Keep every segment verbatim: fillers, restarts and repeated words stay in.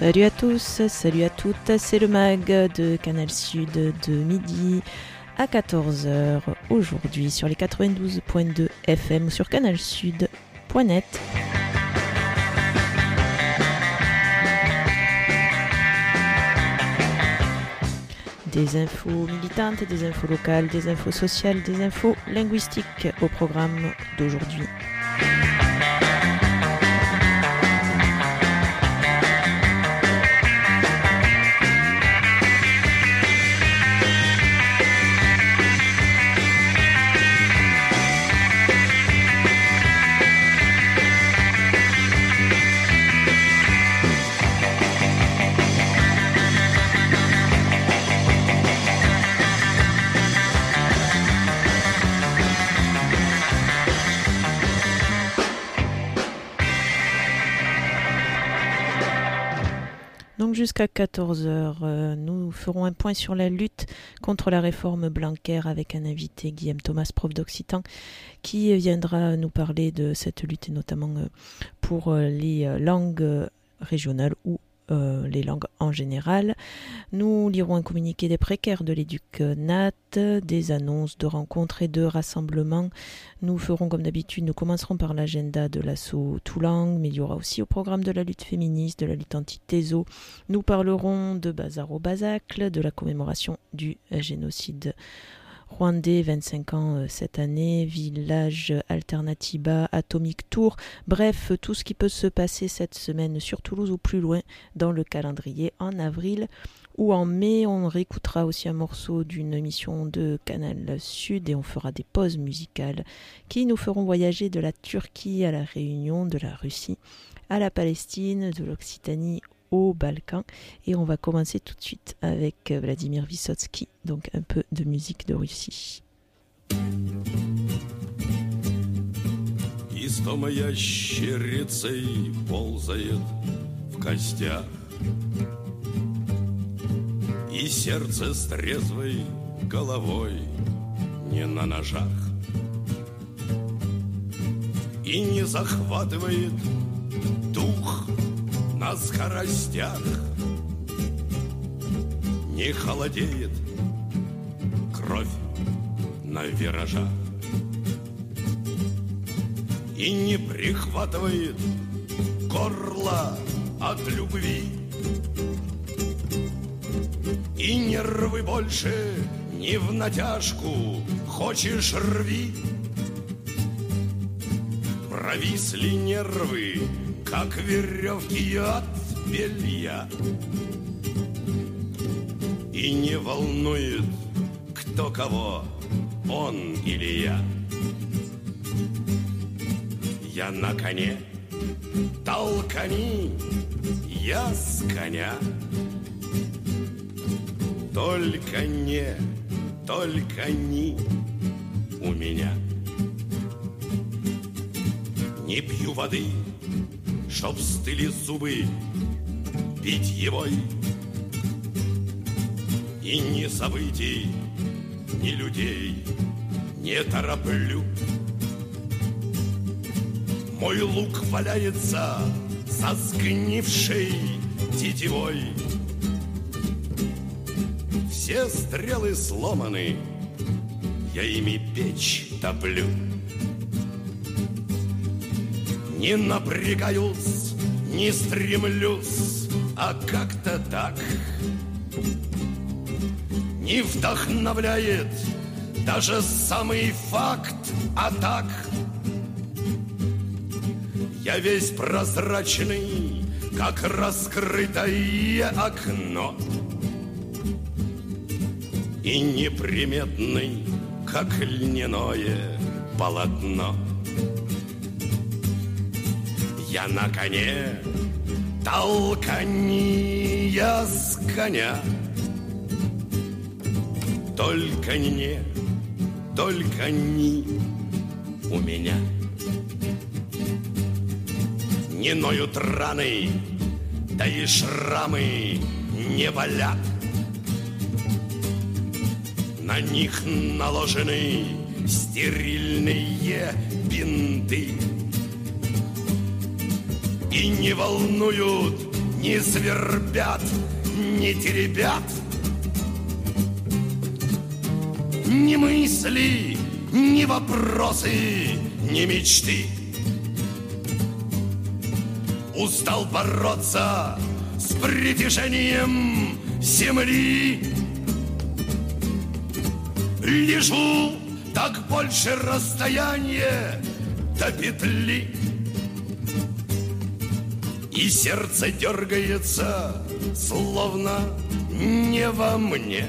Salut à tous, salut à toutes, c'est le mag de Canal Sud de midi à quatorze heures aujourd'hui sur les quatre-vingt-douze point deux F M ou sur canal sud point net. Des infos militantes, des infos locales, des infos sociales, des infos linguistiques au programme d'aujourd'hui. Donc jusqu'à quatorze heures, euh, nous ferons un point sur la lutte contre la réforme Blanquer avec un invité, Guillaume Thomas, prof d'occitan, qui viendra nous parler de cette lutte et notamment euh, pour euh, les euh, langues régionales ou Euh, les langues en général. Nous lirons un communiqué des précaires de l'éduc Nat, des annonces de rencontres et de rassemblements. Nous ferons comme d'habitude, nous commencerons par l'agenda de l'assaut Toulang, mais il y aura aussi au programme de la lutte féministe, de la lutte anti-Tézo. Nous parlerons de Bazar au Basacle, de la commémoration du génocide rwandais, vingt-cinq ans euh, cette année, village Alternatiba, Atomic Tour, bref, tout ce qui peut se passer cette semaine sur Toulouse ou plus loin dans le calendrier en avril ou en mai. On réécoutera aussi un morceau d'une émission de Canal Sud et on fera des pauses musicales qui nous feront voyager de la Turquie à la Réunion, de la Russie à la Palestine, de l'Occitanie au Balkan. Et on va commencer tout de suite avec Vladimir Vysotsky, donc un peu de musique de Russie. Истома ящерицей ползает в костях, и сердце с трезвой головой не на ножах, и не захватывает дух на скоростях, не холодеет кровь на виражах, и не прихватывает горло от любви, и нервы больше не в натяжку, хочешь рви. Провисли нервы, как веревки от белья, и не волнует, кто кого, он или я. Я на коне, толкани, я с коня. Только не, только не у меня. Не пью воды, чтоб стыли зубы питьевой, и ни событий, ни людей не тороплю. Мой лук валяется со сгнившей тетивой, все стрелы сломаны, я ими печь топлю. Не напрягаюсь, не стремлюсь, а как-то так. Не вдохновляет даже самый факт атак. Я весь прозрачный, как раскрытое окно, и неприметный, как льняное полотно. Я на коне, толкани, я с коня. Только не, только не у меня. Не ноют раны, да и шрамы не болят. На них наложены стерильные бинты, и не волнуют не свербят, не теребят. Ни мысли, ни вопросы, ни мечты. Устал бороться с притяжением земли. Лежу, так больше расстояние до петли. И сердце дергается, словно не во мне.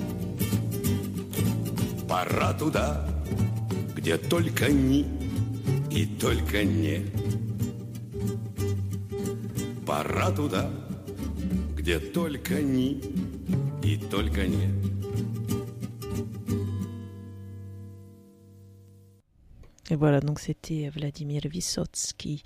Пора туда, где только ни и только не. Пора туда, где только ни и только не. Et voilà, donc c'était Vladimir Vysotsky.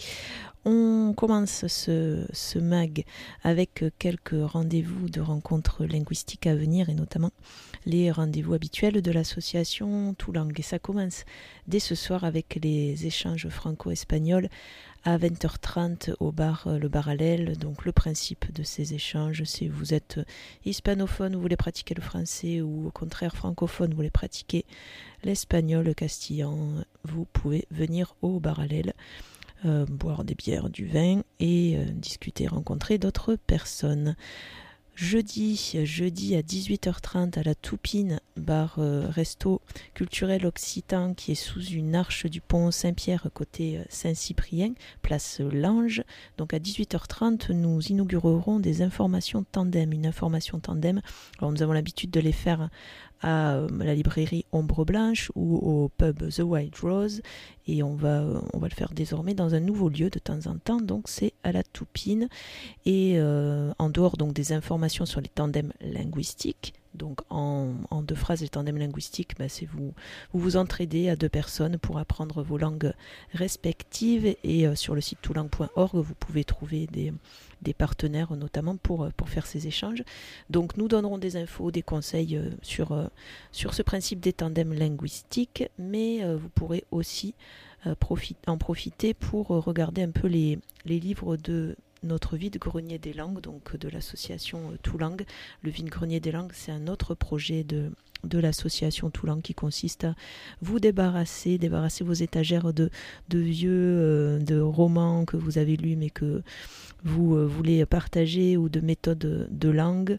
On commence ce, ce mag avec quelques rendez-vous de rencontres linguistiques à venir et notamment les rendez-vous habituels de l'association Toulangue. Et ça commence dès ce soir avec les échanges franco-espagnols à vingt heures trente au bar Le Baralel. Donc le principe de ces échanges, si vous êtes hispanophone, vous voulez pratiquer le français, ou au contraire francophone, vous voulez pratiquer l'espagnol, le castillan, vous pouvez venir au Baralel, euh, boire des bières, du vin et euh, discuter, rencontrer d'autres personnes. Jeudi, jeudi à dix-huit heures trente à la Toupine, bar euh, resto culturel occitan qui est sous une arche du pont Saint-Pierre côté euh, Saint-Cyprien, place Lange. Donc à dix-huit heures trente, nous inaugurerons des informations tandem, une information tandem. Alors nous avons l'habitude de les faire à euh, la librairie Ombre Blanche ou au pub The White Rose, et on va, euh, on va le faire désormais dans un nouveau lieu de temps en temps, donc c'est à la Toupine. Et euh, en dehors donc des informations sur les tandems linguistiques, donc en, en deux phrases, les tandems linguistiques, ben c'est vous, vous vous entraidez à deux personnes pour apprendre vos langues respectives, et euh, sur le site toulangue point org vous pouvez trouver des, des partenaires notamment pour, pour faire ces échanges. Donc nous donnerons des infos, des conseils euh, sur, euh, sur ce principe des tandems linguistiques, mais euh, vous pourrez aussi euh, profite, en profiter pour euh, regarder un peu les, les livres de notre vide-grenier des langues, donc de l'association euh, Toulangue. Le vide-grenier des langues, c'est un autre projet de, de l'association Toulangue qui consiste à vous débarrasser, débarrasser vos étagères de, de vieux, euh, de romans que vous avez lus mais que vous euh, voulez partager, ou de méthodes de langue,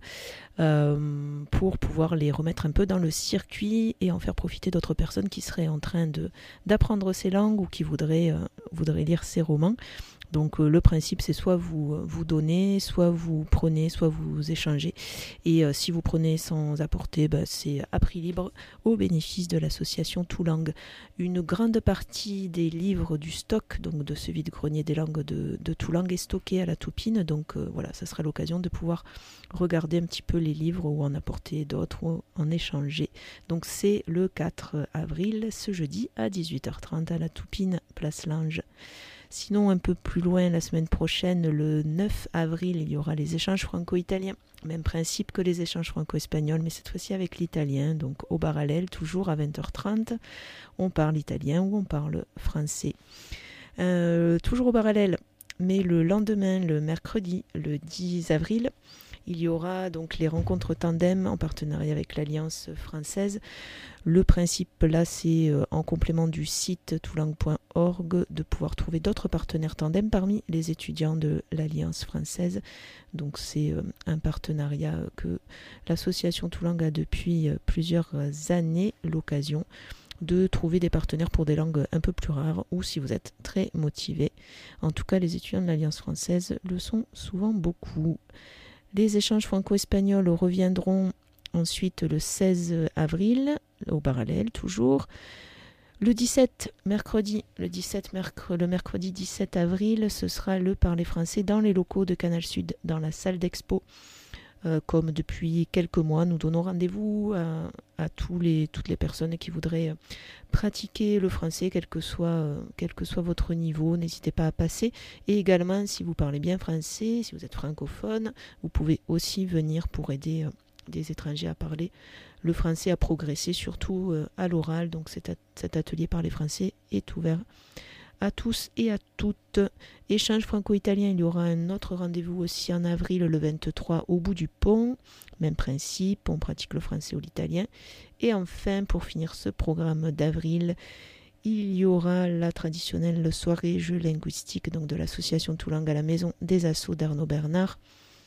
euh, pour pouvoir les remettre un peu dans le circuit et en faire profiter d'autres personnes qui seraient en train de, d'apprendre ces langues ou qui voudraient, euh, voudraient lire ces romans. Donc euh, le principe, c'est soit vous, vous donnez, soit vous prenez, soit vous échangez. Et euh, si vous prenez sans apporter, bah, c'est à prix libre au bénéfice de l'association Toulangue. Une grande partie des livres du stock, donc de ce vide-grenier des langues de, de Toulangue, est stocké à la Toupine. Donc euh, voilà, ça sera l'occasion de pouvoir regarder un petit peu les livres ou en apporter d'autres ou en échanger. Donc c'est le quatre avril, ce jeudi à dix-huit heures trente à la Toupine, place Lange. Sinon, un peu plus loin, la semaine prochaine, le neuf avril, il y aura les échanges franco-italiens. Même principe que les échanges franco-espagnols, mais cette fois-ci avec l'italien. Donc au Baralel, toujours à vingt heures trente, on parle italien ou on parle français. Euh, toujours au Baralel, mais le lendemain, le mercredi, le dix avril, il y aura donc les rencontres tandem en partenariat avec l'Alliance française. Le principe là, c'est euh, en complément du site toulangue point org de pouvoir trouver d'autres partenaires tandem parmi les étudiants de l'Alliance française. Donc c'est euh, un partenariat que l'association Toulangue a depuis euh, plusieurs années, l'occasion de trouver des partenaires pour des langues un peu plus rares, ou si vous êtes très motivé. En tout cas, les étudiants de l'Alliance française le sont souvent beaucoup. Les échanges franco-espagnols reviendront ensuite le seize avril, au Baralel toujours. Le dix-sept, mercredi, le, dix-sept mercredi, le mercredi dix-sept avril, ce sera le Parler français dans les locaux de Canal Sud, dans la salle d'expo. Euh, comme depuis quelques mois, nous donnons rendez-vous à, à tous les, toutes les personnes qui voudraient pratiquer le français, quel que soit, euh, quel que soit votre niveau. N'hésitez pas à passer. Et également, si vous parlez bien français, si vous êtes francophone, vous pouvez aussi venir pour aider euh, des étrangers à parler le français, à progresser, surtout euh, à l'oral. Donc cet, at- cet atelier Parler français est ouvert à tous et à toutes. Échange franco-italien, il y aura un autre rendez-vous aussi en avril, le vingt-trois, au bout du pont. Même principe, on pratique le français ou l'italien. Et enfin, pour finir ce programme d'avril, il y aura la traditionnelle soirée jeux linguistiques donc de l'association Toulangue à la maison des Assauts d'Arnaud Bernard.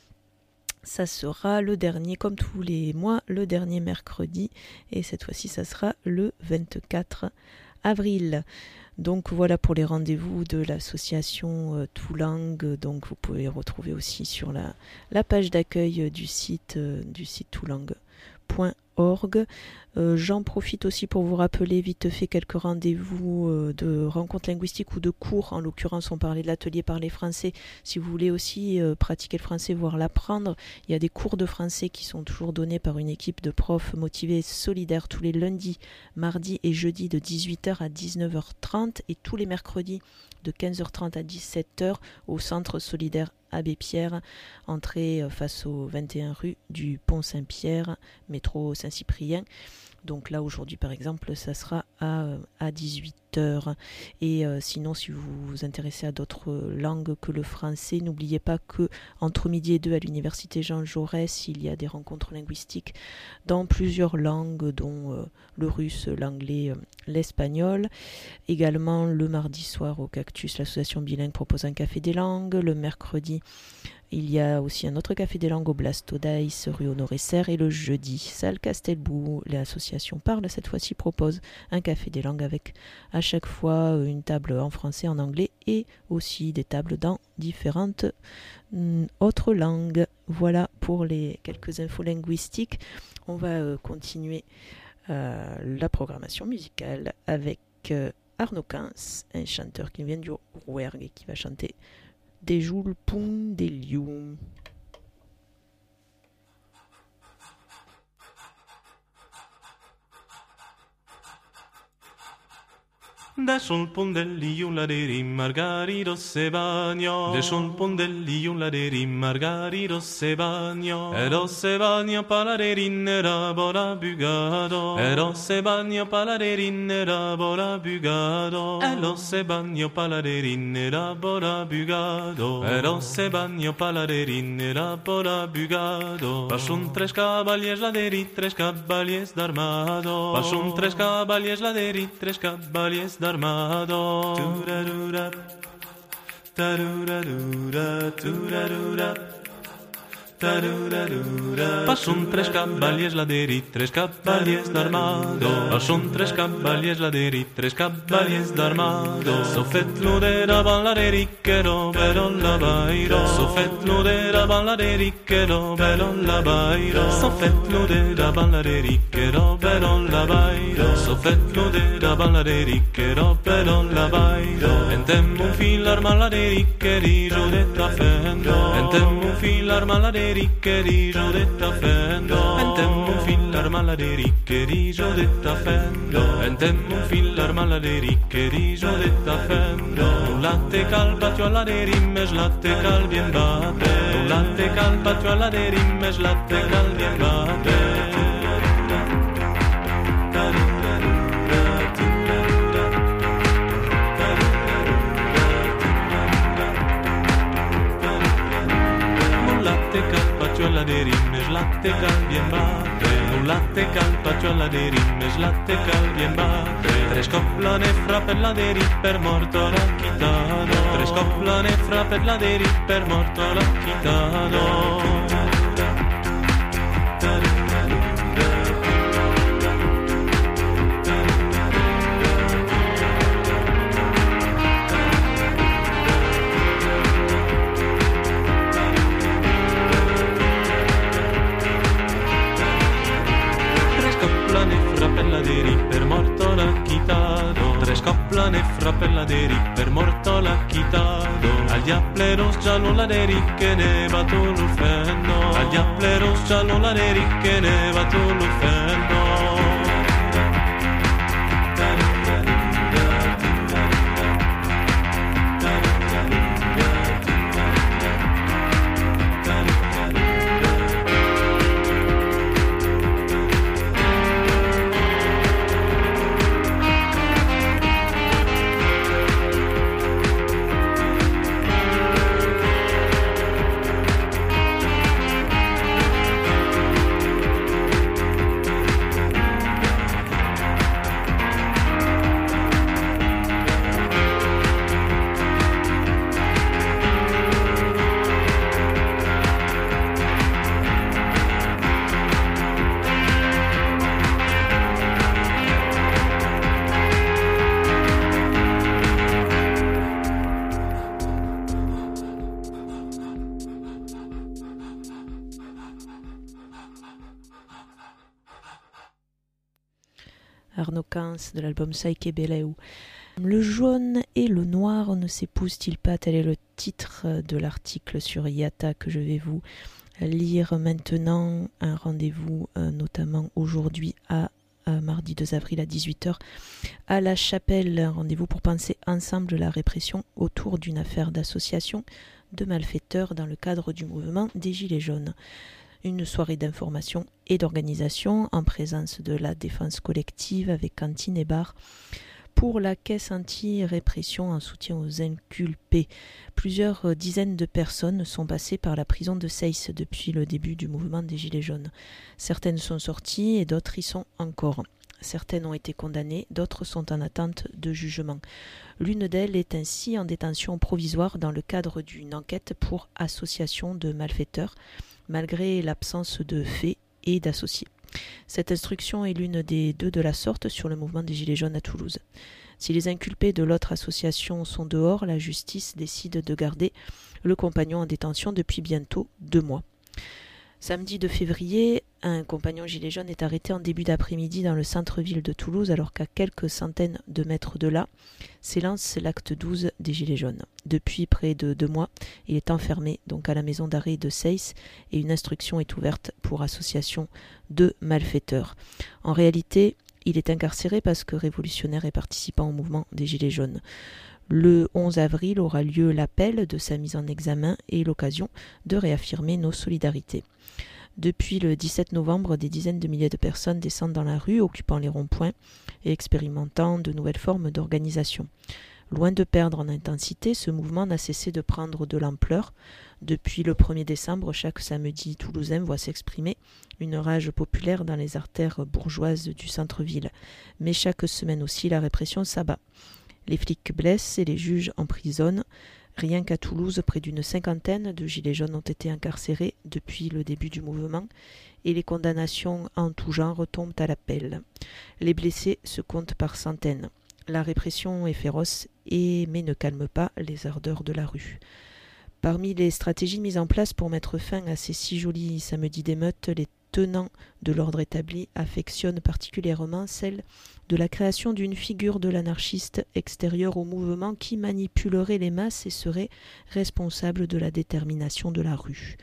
Ça sera le dernier, comme tous les mois, le dernier mercredi. Et cette fois-ci, ça sera le vingt-quatre avril. Donc voilà pour les rendez-vous de l'association euh, Toulangue. Donc vous pouvez retrouver aussi sur la, la page d'accueil du site, euh, du site toulangue point org. Euh, j'en profite aussi pour vous rappeler vite fait quelques rendez-vous euh, de rencontres linguistiques ou de cours. En l'occurrence, on parlait de l'atelier Parler français. Si vous voulez aussi euh, pratiquer le français, voire l'apprendre, il y a des cours de français qui sont toujours donnés par une équipe de profs motivés et solidaires tous les lundis, mardis et jeudis de dix-huit heures à dix-neuf heures trente et tous les mercredis de quinze heures trente à dix-sept heures au Centre solidaire Abbé Pierre, entrée face au vingt et un rue du Pont Saint-Pierre, métro Saint-Cyprien. Donc là, aujourd'hui, par exemple, ça sera à, à dix-huit heures. Et euh, sinon, si vous vous intéressez à d'autres langues que le français, n'oubliez pas que entre midi et deux, à l'université Jean Jaurès, il y a des rencontres linguistiques dans plusieurs langues, dont euh, le russe, l'anglais, euh, l'espagnol. Également, le mardi soir au Cactus, l'association bilingue propose un café des langues. Le mercredi, il y a aussi un autre café des langues au Blasto d'Aïs, rue Honoré-Serre. Et le jeudi, salle Castelbou, l'association Parle, cette fois-ci, propose un café des langues avec à chaque fois une table en français, en anglais et aussi des tables dans différentes mm, autres langues. Voilà pour les quelques infos linguistiques. On va euh, continuer euh, la programmation musicale avec euh, Arnaud Quins, un chanteur qui vient du Rouergue et qui va chanter De Joul Pun de Lium. Da sul pondellium la deri margarido se bagno. De sul pondellium la deri margarido se bagno. Ero se bagno paladerin era bora bugado. Ero se bagno paladerin era bora bugado. Ero se bagno paladerin era bora bugado. Ero se bagno paladerin era bora bugado. Pasun tres cavaliers la deri, tres cavaliers d'armado. Pasun tres cavaliers la deri, tres cavaliers d'armado. Armado. Turarura, tarurarura, turarura, tarurarura. Pasun tres cavaliers la deri, tres cavaliers d'armado. Pasun tres cavaliers la deri, tres cavaliers d'armado. So fet-lo davant la deri, que no però la bairo. So fet-lo davant la deri, que no però la bairo. So fet-lo davant la deri, que no però la bairo. So fet-lo davant la deri, que no però la bairo. Entem un fil l'arma la deri, che riso de tafendo. Entem un fil l'arma la deri, che riso de tafendo. Entem un fil l'arma la deri, che riso de tafendo. Entem un fil l'arma la deri, che riso de tafendo. Un latte cal patio alla deri, mes latte cal bien bate. Un latte cal patio alla deri, mes latte cal bien bate. La deri, mes latte cal bien bate. Un latte cal patio alla deri, mes latte cal bien bate. Tres cop la nefra per la deri, per morto l'ha quitado. Tres cop la nefra per la deri, per morto l'ha quitado. Per morto l'ha quitado. Tres cop la nefra per la deri, per morto l'ha quitado. Agli appleros giallo la deri, che ne va tu l'ufendo. Agli appleros giallo la deri, che ne va tu l'ufendo. Arnaud Cans de l'album Saike Beleu. Le jaune et le noir ne s'épousent-ils pas? Tel est le titre de l'article sur IATA que je vais vous lire maintenant. Un rendez-vous euh, notamment aujourd'hui à euh, mardi deux avril à dix-huit heures à La Chapelle. Un rendez-vous pour penser ensemble la répression autour d'une affaire d'association de malfaiteurs dans le cadre du mouvement des Gilets jaunes. Une soirée d'information et d'organisation en présence de la défense collective avec cantine et bar pour la caisse anti-répression en soutien aux inculpés. Plusieurs dizaines de personnes sont passées par la prison de Seyss depuis le début du mouvement des Gilets jaunes. Certaines sont sorties et d'autres y sont encore. Certaines ont été condamnées, d'autres sont en attente de jugement. L'une d'elles est ainsi en détention provisoire dans le cadre d'une enquête pour association de malfaiteurs, malgré l'absence de faits et d'associés. Cette instruction est l'une des deux de la sorte sur le mouvement des Gilets jaunes à Toulouse. Si les inculpés de l'autre association sont dehors, la justice décide de garder le compagnon en détention depuis bientôt deux mois. Samedi deux février, un compagnon gilet jaune est arrêté en début d'après-midi dans le centre-ville de Toulouse, alors qu'à quelques centaines de mètres de là s'élance l'acte douze des Gilets jaunes. Depuis près de deux mois, il est enfermé donc à la maison d'arrêt de Seyss et une instruction est ouverte pour association de malfaiteurs. En réalité, il est incarcéré parce que révolutionnaire et participant au mouvement des Gilets jaunes. Le onze avril aura lieu l'appel de sa mise en examen et l'occasion de réaffirmer nos solidarités. Depuis le dix-sept novembre, des dizaines de milliers de personnes descendent dans la rue, occupant les ronds-points et expérimentant de nouvelles formes d'organisation. Loin de perdre en intensité, ce mouvement n'a cessé de prendre de l'ampleur. Depuis le premier décembre, chaque samedi toulousain voit s'exprimer une rage populaire dans les artères bourgeoises du centre-ville. Mais chaque semaine aussi, la répression s'abat. Les flics blessent et les juges emprisonnent. Rien qu'à Toulouse, près d'une cinquantaine de gilets jaunes ont été incarcérés depuis le début du mouvement et les condamnations en tout genre tombent à la pelle. Les blessés se comptent par centaines. La répression est féroce et mais ne calme pas les ardeurs de la rue. Parmi les stratégies mises en place pour mettre fin à ces si jolis samedis d'émeutes, les tenants de l'ordre établi affectionnent particulièrement celle de la création d'une figure de l'anarchiste extérieur au mouvement qui manipulerait les masses et serait responsable de la détermination de la rue.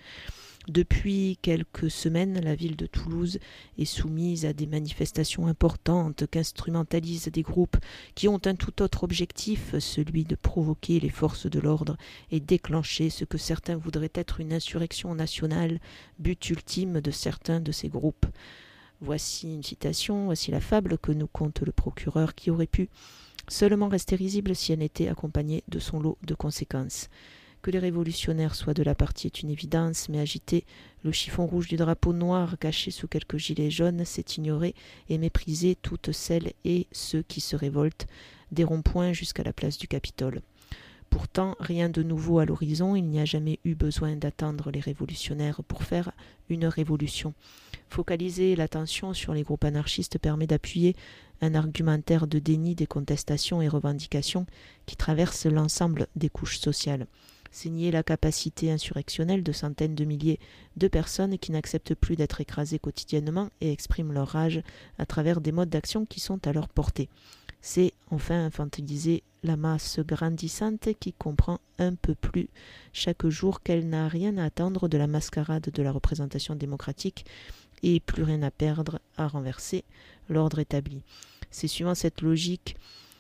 Depuis quelques semaines, la ville de Toulouse est soumise à des manifestations importantes qu'instrumentalisent des groupes qui ont un tout autre objectif, celui de provoquer les forces de l'ordre et déclencher ce que certains voudraient être une insurrection nationale, but ultime de certains de ces groupes. Voici une citation, voici la fable que nous conte le procureur qui aurait pu seulement rester risible si elle n'était accompagnée de son lot de conséquences. Que les révolutionnaires soient de la partie est une évidence, mais agiter le chiffon rouge du drapeau noir caché sous quelques gilets jaunes, c'est ignorer et mépriser toutes celles et ceux qui se révoltent, des ronds-points jusqu'à la place du Capitole. Pourtant, rien de nouveau à l'horizon, il n'y a jamais eu besoin d'attendre les révolutionnaires pour faire une révolution. Focaliser l'attention sur les groupes anarchistes permet d'appuyer un argumentaire de déni des contestations et revendications qui traversent l'ensemble des couches sociales. C'est nier la capacité insurrectionnelle de centaines de milliers de personnes qui n'acceptent plus d'être écrasées quotidiennement et expriment leur rage à travers des modes d'action qui sont à leur portée. C'est enfin infantiliser la masse grandissante qui comprend un peu plus chaque jour qu'elle n'a rien à attendre de la mascarade de la représentation démocratique et plus rien à perdre à renverser l'ordre établi. C'est suivant cette logique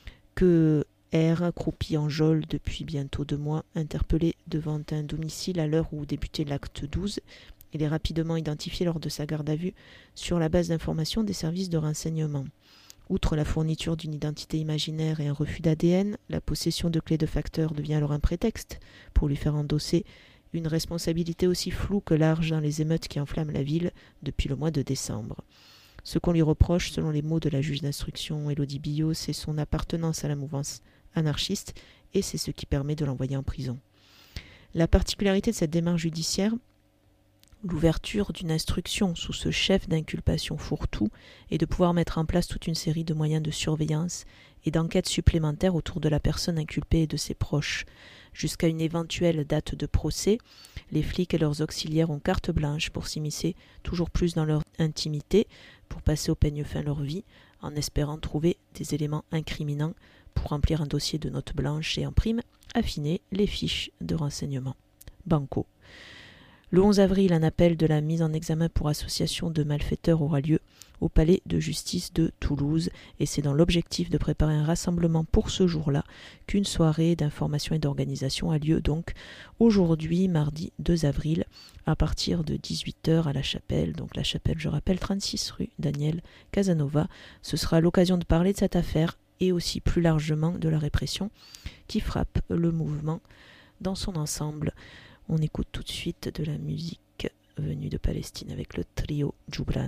que R, croupi en geôle depuis bientôt deux mois, interpellé devant un domicile à l'heure où débutait l'acte douze, il est rapidement identifié lors de sa garde à vue sur la base d'informations des services de renseignement. Outre la fourniture d'une identité imaginaire et un refus d'A D N, la possession de clés de facteur devient alors un prétexte pour lui faire endosser une responsabilité aussi floue que large dans les émeutes qui enflamment la ville depuis le mois de décembre. Ce qu'on lui reproche, selon les mots de la juge d'instruction Élodie Billot, c'est son appartenance à la mouvance anarchiste et c'est ce qui permet de l'envoyer en prison. La particularité de cette démarche judiciaire, l'ouverture d'une instruction sous ce chef d'inculpation fourre-tout est de pouvoir mettre en place toute une série de moyens de surveillance et d'enquêtes supplémentaires autour de la personne inculpée et de ses proches. Jusqu'à une éventuelle date de procès, les flics et leurs auxiliaires ont carte blanche pour s'immiscer toujours plus dans leur intimité, pour passer au peigne fin leur vie, en espérant trouver des éléments incriminants pour remplir un dossier de notes blanches et en prime affiner les fiches de renseignement. Banco. Le onze avril, un appel de la mise en examen pour association de malfaiteurs aura lieu au palais de justice de Toulouse et c'est dans l'objectif de préparer un rassemblement pour ce jour-là qu'une soirée d'information et d'organisation a lieu donc aujourd'hui, mardi deux avril, à partir de dix-huit heures à la Chapelle. Donc la Chapelle, je rappelle, trente-six rue Daniel Casanova. Ce sera l'occasion de parler de cette affaire et aussi plus largement de la répression qui frappe le mouvement dans son ensemble. On écoute tout de suite de la musique venue de Palestine avec le trio Djoubran.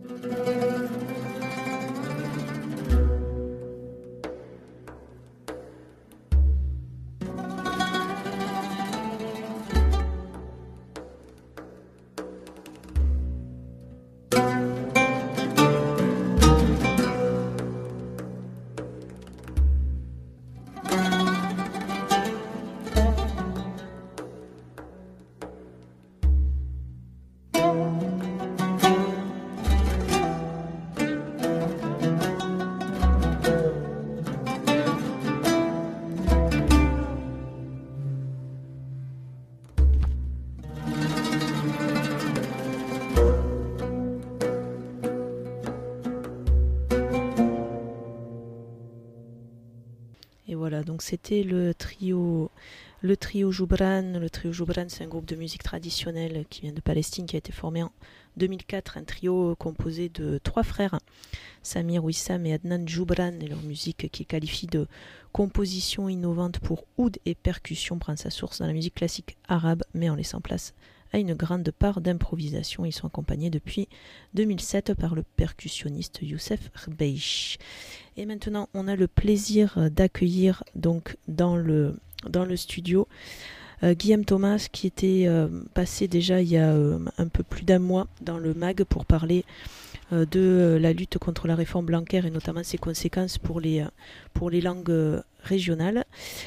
Et voilà, donc c'était le trio, le trio Joubran. Le trio Joubran, c'est un groupe de musique traditionnelle qui vient de Palestine, qui a été formé en deux mille quatre, un trio composé de trois frères, Samir, Wissam et Adnan Joubran, et leur musique qu'ils qualifient de composition innovante pour oud et percussion prend sa source dans la musique classique arabe, mais en laissant place à une grande part d'improvisation. Ils sont accompagnés depuis deux mille sept par le percussionniste Youssef Rbeish. Et maintenant, on a le plaisir d'accueillir donc dans le, dans le studio euh, Guillaume Thomas, qui était euh, passé déjà il y a euh, un peu plus d'un mois dans le M A G pour parler euh, de la lutte contre la réforme Blanquer et notamment ses conséquences pour les, pour les langues régionales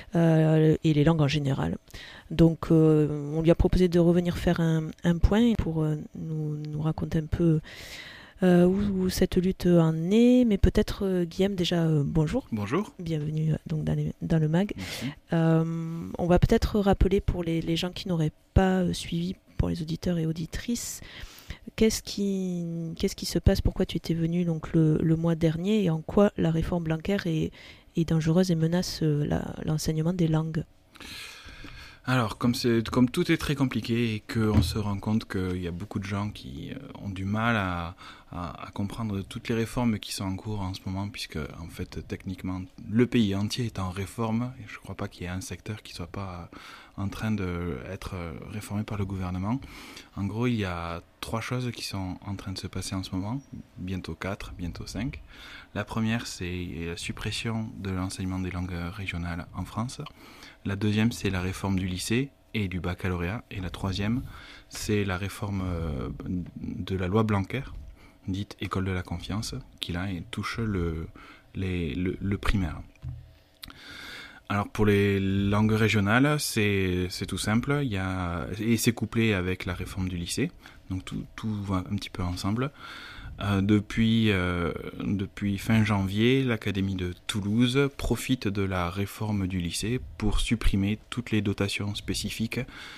euh, et les langues en général. Donc euh, on lui a proposé de revenir faire un, un point pour euh, nous, nous raconter un peu euh, où, où cette lutte en est. Mais peut-être euh, Guillaume, déjà euh, bonjour. Bonjour. Bienvenue euh, donc dans, les, dans le M A G. Euh, on va peut-être rappeler pour les, les gens qui n'auraient pas euh, suivi, pour les auditeurs et auditrices, qu'est-ce qui, qu'est-ce qui se passe, pourquoi tu étais venu donc le, le mois dernier et en quoi la réforme Blanquer est, est dangereuse et menace euh, la, l'enseignement des langues. Alors, comme, c'est, comme tout est très compliqué et qu'on se rend compte qu'il y a beaucoup de gens qui ont du mal à, à, à comprendre toutes les réformes qui sont en cours en ce moment, puisque, en fait, techniquement, le pays entier est en réforme, et je ne crois pas qu'il y ait un secteur qui ne soit pas en train d'être réformé par le gouvernement. En gros, il y a trois choses qui sont en train de se passer en ce moment, bientôt quatre, bientôt cinq. La première, c'est la suppression de l'enseignement des langues régionales en France. La deuxième, c'est la réforme du lycée et du baccalauréat. Et la troisième, c'est la réforme de la loi Blanquer, dite École de la confiance, qui là touche le, les, le, le primaire. Alors pour les langues régionales, c'est, c'est tout simple, il y a, et c'est couplé avec la réforme du lycée, donc tout, tout va un petit peu ensemble. Euh, depuis, euh, depuis fin janvier, l'Académie de Toulouse profite de la réforme du lycée pour supprimer toutes les dotations spécifiques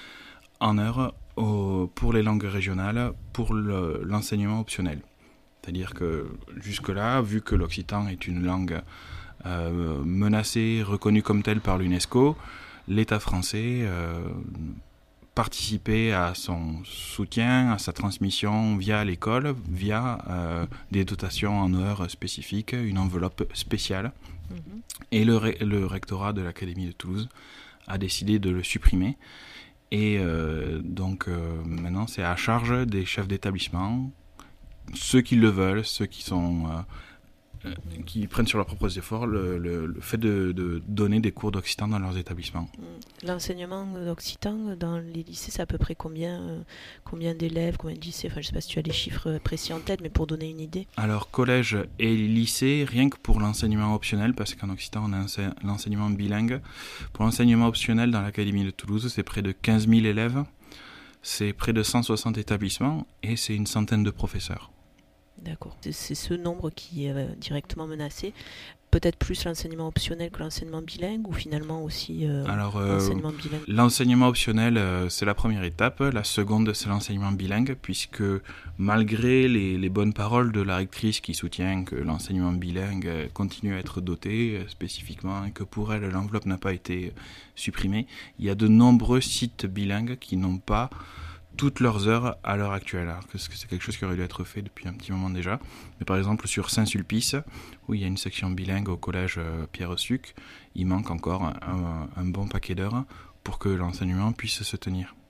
en heures au, pour les langues régionales, pour le, l'enseignement optionnel. C'est-à-dire que jusque-là, vu que l'occitan est une langue euh, menacée, reconnue comme telle par l'UNESCO, l'État français euh, participer à son soutien, à sa transmission via l'école, via euh, des dotations en heures spécifiques, une enveloppe spéciale. Mmh. Et le, re- le rectorat de l'Académie de Toulouse a décidé de le supprimer. Et euh, donc euh, maintenant, c'est à charge des chefs d'établissement, ceux qui le veulent, ceux qui sont... Euh, qui prennent sur leurs propres efforts le, le, le fait de, de donner des cours d'occitan dans leurs établissements. L'enseignement d'occitan dans les lycées, c'est à peu près combien, euh, combien d'élèves, combien de lycées? Enfin, je ne sais pas si tu as les chiffres précis en tête, mais pour donner une idée. Alors, collège et lycée, rien que pour l'enseignement optionnel, parce qu'en occitan, on a ense- l'enseignement bilingue. Pour l'enseignement optionnel, dans l'Académie de Toulouse, c'est près de quinze mille élèves, c'est près de cent soixante établissements, et c'est une centaine de professeurs. D'accord. C'est ce nombre qui est euh, directement menacé. Peut-être plus l'enseignement optionnel que l'enseignement bilingue, ou finalement aussi euh, Alors, euh, l'enseignement bilingue? L'enseignement optionnel, euh, c'est la première étape. La seconde, c'est l'enseignement bilingue, puisque malgré les, les bonnes paroles de la rectrice qui soutient que l'enseignement bilingue continue à être doté euh, spécifiquement et que pour elle, l'enveloppe n'a pas été supprimée, il y a de nombreux sites bilingues qui n'ont pas toutes leurs heures à l'heure actuelle. Alors que c'est quelque chose qui aurait dû être fait depuis un petit moment déjà. Mais par exemple, sur Saint-Sulpice, où il y a une section bilingue au collège Pierre-Suc, il manque encore un, un bon paquet d'heures pour que l'enseignement puisse se tenir.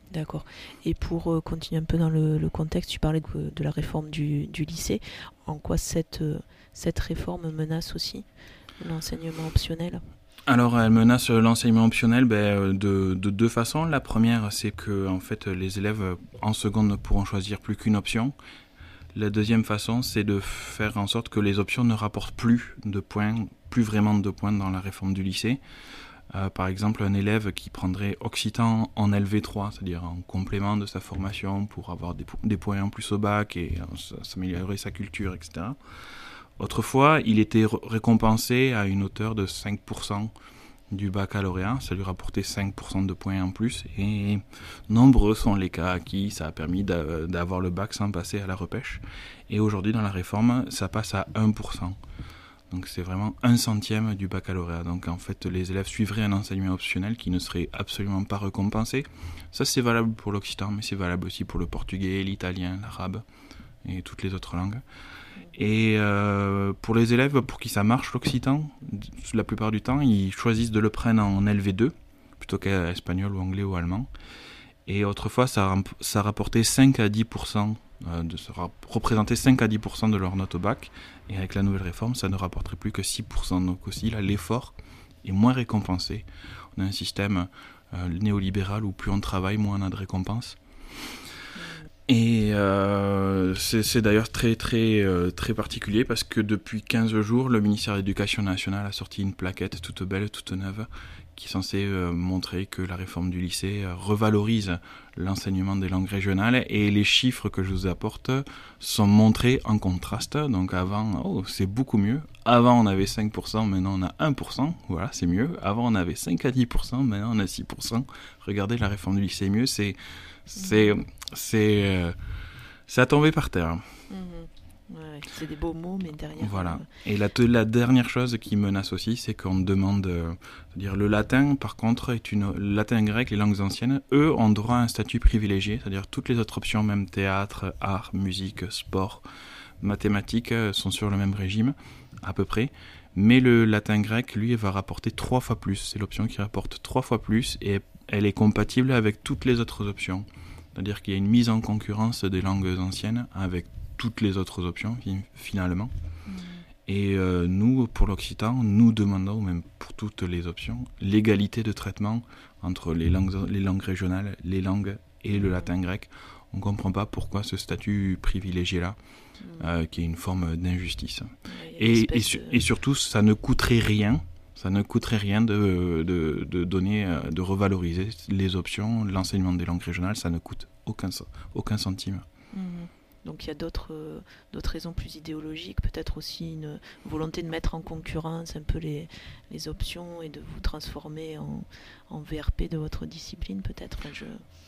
D'accord. Et pour euh, continuer un peu dans le, le contexte, tu parlais de, de la réforme du, du lycée. En quoi cette, euh, cette réforme menace aussi l'enseignement optionnel ? Alors, elle menace l'enseignement optionnel ben, de, de deux façons. La première, c'est que en fait, les élèves en seconde ne pourront choisir plus qu'une option. La deuxième façon, c'est de faire en sorte que les options ne rapportent plus de points, plus vraiment de points dans la réforme du lycée. Euh, par exemple, un élève qui prendrait occitan en L V trois, c'est-à-dire en complément de sa formation pour avoir des, des points en plus au bac et euh, s'améliorer sa culture, et cetera. Autrefois, il était récompensé à une hauteur de cinq pour cent du baccalauréat. Ça lui rapportait cinq pour cent de points en plus. Et nombreux sont les cas à qui ça a permis d'avoir le bac sans passer à la repêche. Et aujourd'hui, dans la réforme, ça passe à un pour cent. Donc c'est vraiment un centième du baccalauréat. Donc en fait, les élèves suivraient un enseignement optionnel qui ne serait absolument pas récompensé. Ça, c'est valable pour l'occitan, mais c'est valable aussi pour le portugais, l'italien, l'arabe et toutes les autres langues. Et euh, pour les élèves pour qui ça marche, l'occitan, la plupart du temps, ils choisissent de le prendre en L V deux, plutôt qu'à espagnol ou anglais ou allemand. Et autrefois, ça, ça rapportait cinq à dix pour cent, euh, de, ça représentait cinq à dix pour cent de leur note au bac. Et avec la nouvelle réforme, ça ne rapporterait plus que six pour cent. Donc aussi, là, l'effort est moins récompensé. On a un système euh, néolibéral où plus on travaille, moins on a de récompenses. Et euh, c'est, c'est d'ailleurs très très euh, très particulier parce que depuis quinze jours, le ministère de l'Éducation nationale a sorti une plaquette toute belle, toute neuve, qui est censée euh, montrer que la réforme du lycée euh, revalorise l'enseignement des langues régionales. Et les chiffres que je vous apporte sont montrés en contraste. Donc avant, oh, c'est beaucoup mieux. Avant, on avait cinq pour cent, maintenant on a un pour cent. Voilà, c'est mieux. Avant, on avait cinq à dix pour cent, maintenant on a six pour cent. Regardez, la réforme du lycée est mieux. C'est... c'est C'est, euh, c'est à tomber par terre. Mmh. Ouais, c'est des beaux mots, mais derrière... Voilà. Et la, la dernière chose qui menace aussi, c'est qu'on demande... Euh, c'est-à-dire le latin, par contre, est une, le latin grec, les langues anciennes, eux, ont droit à un statut privilégié. C'est-à-dire toutes les autres options, même théâtre, art, musique, sport, mathématiques, sont sur le même régime, à peu près. Mais le latin grec, lui, va rapporter trois fois plus. C'est l'option qui rapporte trois fois plus et elle est compatible avec toutes les autres options. C'est-à-dire qu'il y a une mise en concurrence des langues anciennes avec toutes les autres options, finalement. Mmh. Et euh, nous, pour l'occitan, nous demandons, même pour toutes les options, l'égalité de traitement entre les langues, les langues régionales, les langues et le latin grec. On ne comprend pas pourquoi ce statut privilégié-là, mmh. euh, qui est une forme d'injustice. Et, et, de... et surtout, ça ne coûterait rien. Ça ne coûterait rien de, de, de donner, de revaloriser les options, l'enseignement des langues régionales, ça ne coûte aucun, aucun centime. Mmh. Donc il y a d'autres, euh, d'autres raisons plus idéologiques, peut-être aussi une volonté de mettre en concurrence un peu les, les options et de vous transformer en, en V R P de votre discipline, peut-être. Enfin, je...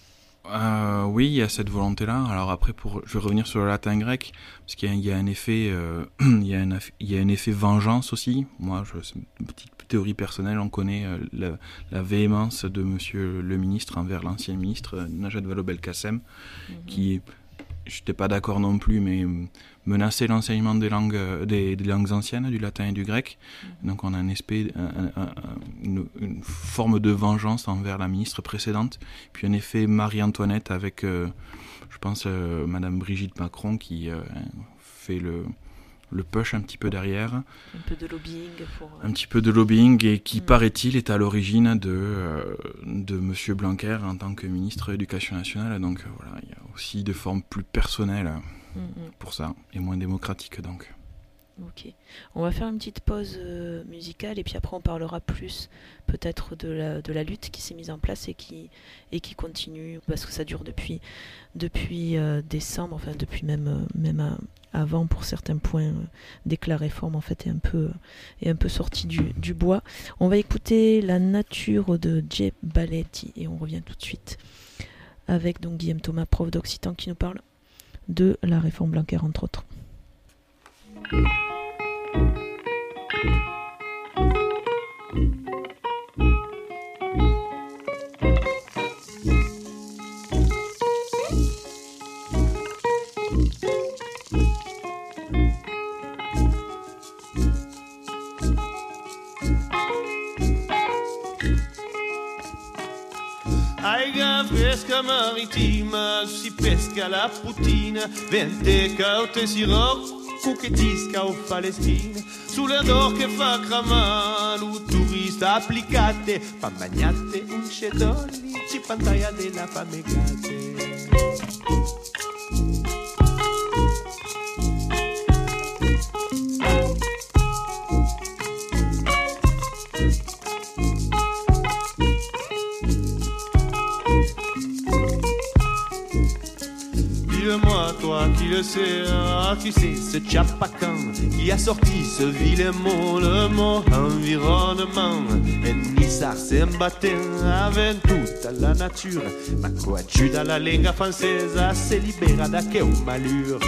Euh, oui, il y a cette volonté-là. Alors après, pour, je vais revenir sur le latin grec, parce qu'il y a, il y a un effet, euh, il y a un, il y a un effet vengeance aussi. Moi, je, c'est une petite théorie personnelle. On connaît euh, la, la véhémence de Monsieur le ministre envers l'ancien ministre euh, Najat Vallaud-Belkacem, mm-hmm. qui, j'étais pas d'accord non plus, mais menaçait l'enseignement des langues, des, des langues anciennes, du latin et du grec. Mm-hmm. Donc on a un esprit, un, un, un, une, une forme de vengeance envers la ministre précédente, puis un effet Marie-Antoinette avec, euh, je pense, euh, Madame Brigitte Macron qui euh, fait le le push un petit peu derrière. Un peu de lobbying. Pour... Un petit peu de lobbying et qui, mmh. paraît-il, est à l'origine de, euh, de Monsieur Blanquer en tant que ministre de l'Éducation nationale. Donc euh, voilà, il y a aussi des formes plus personnelles mmh. pour ça et moins démocratiques donc. Ok. On va faire une petite pause euh, musicale et puis après on parlera plus peut-être de la, de la lutte qui s'est mise en place et qui, et qui continue parce que ça dure depuis, depuis euh, décembre, enfin depuis même, euh, même à, avant pour certains points euh, dès que la réforme en fait est un peu, est un peu sortie du, du bois. On va écouter La nature de Jay Baletti et on revient tout de suite avec donc Guillaume Thomas, prof d'occitan qui nous parle de la réforme Blanquer entre autres. I got una fresca maritima, si pesca la putina, vente caute si rock, cucchetisca o Palestina, sulle d'or che fa cramare, un turista applicate, pa magnate un cedoli, ci pantaia della famegate. Dis-le-moi, toi qui le sais, ah, qui c'est ce Chapacan qui a sorti ce vilain mot, le mot environnement. E Nissar s'imbatté avec toute la nature, ma coadjuda la lingua francesa se libera da che un malure.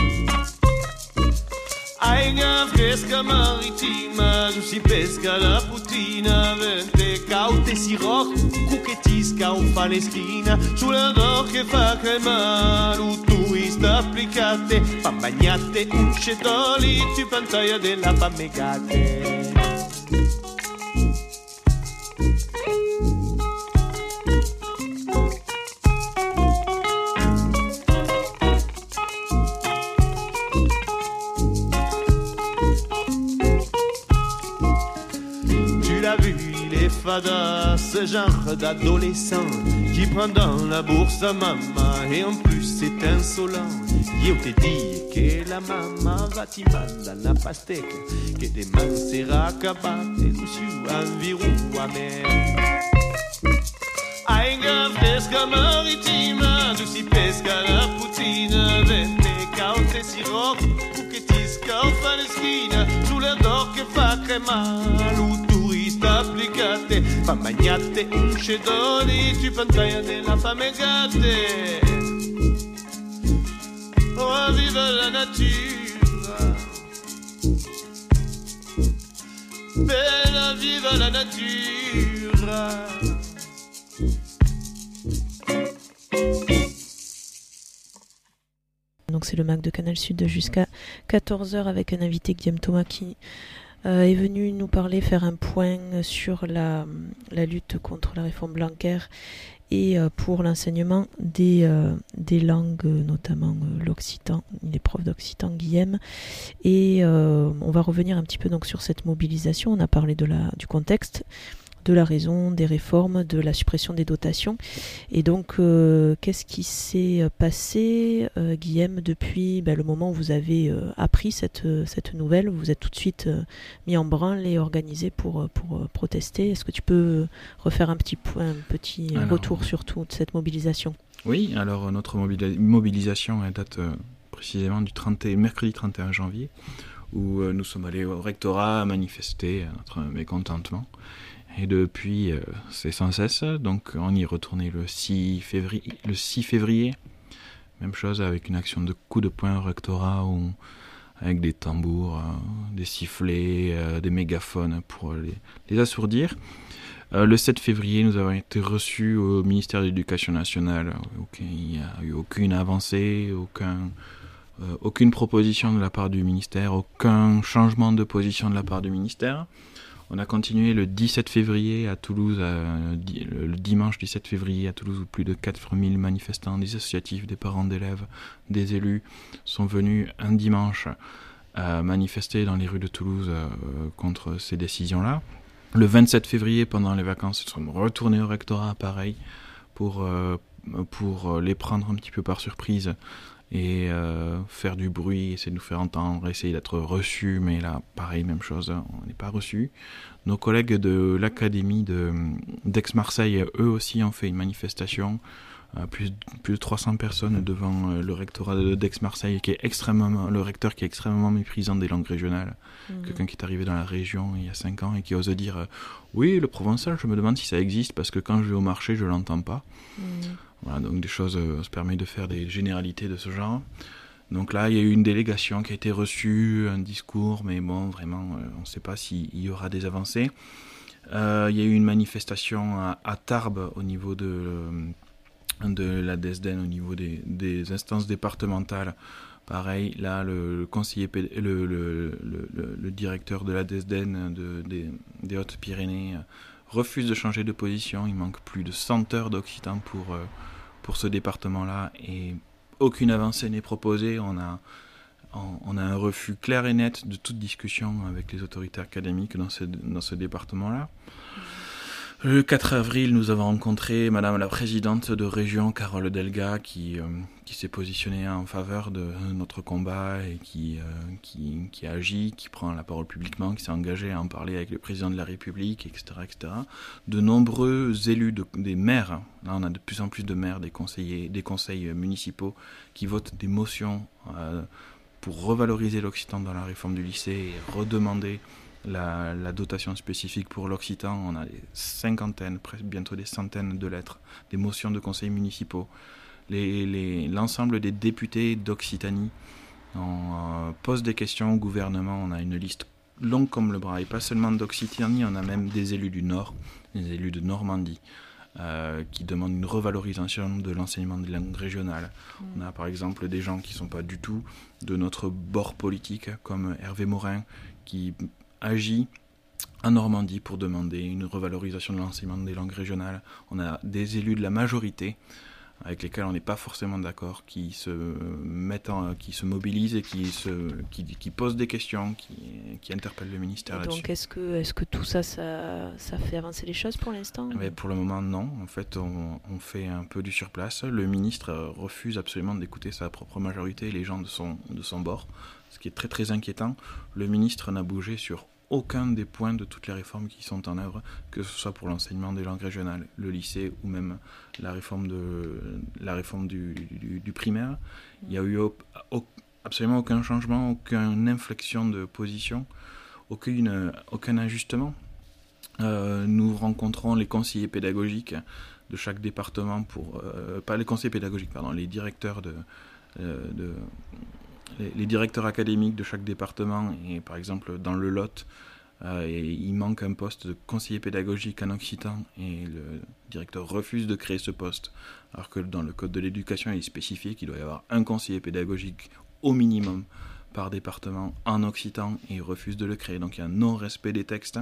Aigua fresca maritima, si pesca la putina, vente caute si rock, cucchetisca o Palestina, sulla d'or che fa cremare, un turista applicate, pa bagnate un cedoli, tu pantaia della famegate. Ce genre d'adolescent qui prend dans la bourse à maman et en plus c'est insolent. Io te dis che la mamma va ti manda la pastèque, che demain sera acabate su un virou a mer. Aigua fresca maritima, tu si pesca la putina, vente caute si rock, cucchetisca o Palestina, sulle d'or che fa cremare, un turista applicate, fa magnate un cedoli, tu pantaia della famegate. Oh, vive la nature, bella vive la nature. Donc c'est le Mac de Canal Sud jusqu'à quatorze heures avec un invité, Guillaume Thomas, qui euh, est venu nous parler, faire un point sur la, la lutte contre la réforme Blanquer et euh, pour l'enseignement des, euh, des langues, notamment euh, l'occitan. Il est prof d'occitan, Guillaume. Et euh, on va revenir un petit peu donc sur cette mobilisation. On a parlé de la, du contexte, de la raison, des réformes, de la suppression des dotations. Et donc, euh, qu'est-ce qui s'est passé, euh, Guillaume, depuis ben, le moment où vous avez euh, appris cette, cette nouvelle? Vous êtes tout de suite euh, mis en branle et organisé pour, pour euh, protester. Est-ce que tu peux refaire un petit, un petit alors, retour sur toute cette mobilisation? Oui, alors notre mobili- mobilisation elle date euh, précisément du trente, mercredi trente et un janvier, où euh, nous sommes allés au rectorat manifester notre mécontentement. Et depuis, euh, c'est sans cesse. Donc, on y est retourné le six février, le six février. Même chose avec une action de coup de poing au rectorat, où, avec des tambours, euh, des sifflets, euh, des mégaphones pour les, les assourdir. Euh, le sept février, nous avons été reçus au ministère de l'Éducation nationale. Okay, il n'y a eu aucune avancée, aucun, euh, aucune proposition de la part du ministère, aucun changement de position de la part du ministère. On a continué le dix-sept février à Toulouse, euh, di- le dimanche dix-sept février à Toulouse, où plus de quatre mille manifestants, des associatifs, des parents d'élèves, des élus sont venus un dimanche euh, manifester dans les rues de Toulouse euh, contre ces décisions-là. Le vingt-sept février, pendant les vacances, nous sommes retournés au rectorat, pareil, pour, euh, pour les prendre un petit peu par surprise et euh, faire du bruit, essayer de nous faire entendre, essayer d'être reçus, mais là, pareil, même chose, on n'est pas reçus. Nos collègues de l'académie de, d'Aix-Marseille, eux aussi, ont fait une manifestation, euh, plus, plus de trois cents personnes devant euh, le rectorat de, d'Aix-Marseille, qui est extrêmement, le recteur qui est extrêmement méprisant des langues régionales. Mmh. Quelqu'un qui est arrivé dans la région il y a cinq ans et qui ose dire euh, « Oui, le provençal, je me demande si ça existe, parce que quand je vais au marché, je ne l'entends pas. Mmh. » Voilà, donc des choses, euh, se permet de faire des généralités de ce genre. Donc là, il y a eu une délégation qui a été reçue, un discours, mais bon, vraiment, euh, on ne sait pas s'il y aura des avancées. Euh, il y a eu une manifestation à, à Tarbes au niveau de, de la D S D N, au niveau des, des instances départementales. Pareil, là, le, le conseiller, le, le, le, le, le directeur de la D S D N de, des, des Hautes-Pyrénées refuse de changer de position. Il manque plus de cent heures d'occitan pour, euh, pour ce département-là et aucune avancée n'est proposée. On a, on a un refus clair et net de toute discussion avec les autorités académiques dans ce, dans ce département-là. Le quatre avril, nous avons rencontré Madame la présidente de région, Carole Delga, qui, euh, qui s'est positionnée en faveur de notre combat et qui, euh, qui, qui agit, qui prend la parole publiquement, qui s'est engagée à en parler avec le président de la République, et cetera, et cetera. De nombreux élus, de, des maires, là on a de plus en plus de maires, des conseillers, des conseils municipaux qui votent des motions euh, pour revaloriser l'occitan dans la réforme du lycée et redemander La, la dotation spécifique pour l'occitan. On a des cinquantaines, presque bientôt des centaines de lettres, des motions de conseils municipaux. Les, les, l'ensemble des députés d'Occitanie on, euh, posent des questions au gouvernement. On a une liste longue comme le bras, et pas seulement d'Occitanie, on a même des élus du Nord, des élus de Normandie, euh, qui demandent une revalorisation de l'enseignement des langues régionales. Mmh. On a par exemple des gens qui ne sont pas du tout de notre bord politique, comme Hervé Morin, qui agit en Normandie pour demander une revalorisation de l'enseignement des langues régionales. On a des élus de la majorité avec lesquels on n'est pas forcément d'accord, qui se mettent en, qui se mobilisent et qui, se, qui, qui posent des questions, qui, qui interpellent le ministère et là-dessus. Donc est-ce que, est-ce que tout ça, ça, ça fait avancer les choses pour l'instant ? Mais pour le moment, non. En fait, on, on fait un peu du surplace. Le ministre refuse absolument d'écouter sa propre majorité et les gens de son, de son bord, ce qui est très très inquiétant. Le ministre n'a bougé sur aucun des points de toutes les réformes qui sont en œuvre, que ce soit pour l'enseignement des langues régionales, le lycée ou même la réforme, de, la réforme du, du, du primaire. Il n'y a eu au, au, absolument aucun changement, aucune inflexion de position, aucune, aucun ajustement. Euh, nous rencontrons les conseillers pédagogiques de chaque département, pour, euh, pas les conseillers pédagogiques, pardon, les directeurs de... Euh, de Les, les directeurs académiques de chaque département, et par exemple dans le Lot, euh, et il manque un poste de conseiller pédagogique en occitan et le directeur refuse de créer ce poste, alors que dans le code de l'éducation il est spécifié qu'il doit y avoir un conseiller pédagogique au minimum par département en occitan et il refuse de le créer, donc il y a un non-respect des textes.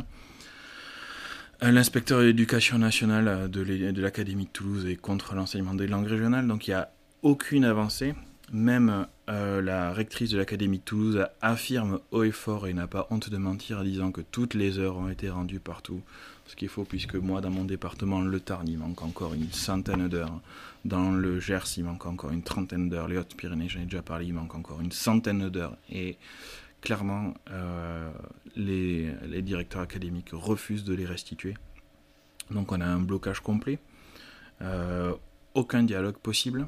L'inspecteur de l'éducation nationale de, de l'Académie de Toulouse est contre l'enseignement des langues régionales, donc il n'y a aucune avancée. Même euh, la rectrice de l'Académie de Toulouse affirme haut et fort et n'a pas honte de mentir en disant que toutes les heures ont été rendues partout. Ce qui est faux, puisque moi, dans mon département, le Tarn, il manque encore une centaine d'heures. Dans le Gers, il manque encore une trentaine d'heures. Les Hautes-Pyrénées, j'en ai déjà parlé, il manque encore une centaine d'heures. Et clairement, euh, les, les directeurs académiques refusent de les restituer. Donc on a un blocage complet. Euh, aucun dialogue possible.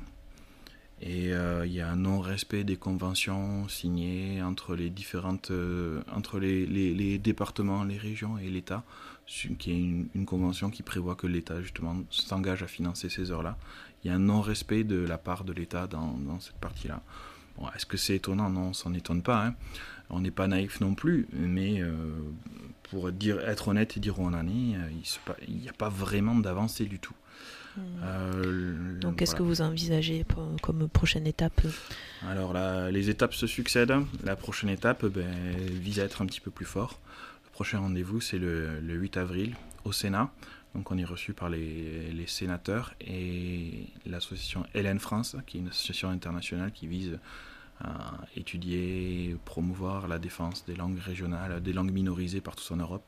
Et il euh, y a un non-respect des conventions signées entre les différentes, euh, entre les, les, les départements, les régions et l'État, qui est une, une convention qui prévoit que l'État justement s'engage à financer ces heures-là. Il y a un non-respect de la part de l'État dans, dans cette partie-là. Bon, est-ce que c'est étonnant ? Non, on s'en étonne pas. Hein. On n'est pas naïf non plus, mais euh, pour dire, être honnête et dire où on en est, il n'y a pas vraiment d'avancée du tout. Mmh. Euh, Donc, qu'est-ce voilà. que vous envisagez pour, comme prochaine étape ? Alors, là, les étapes se succèdent. La prochaine étape ben, vise à être un petit peu plus fort. Le prochain rendez-vous, c'est le, le huit avril au Sénat. Donc, on est reçu par les, les sénateurs et l'association Hélène France, qui est une association internationale qui vise à étudier, promouvoir la défense des langues régionales, des langues minorisées partout en Europe.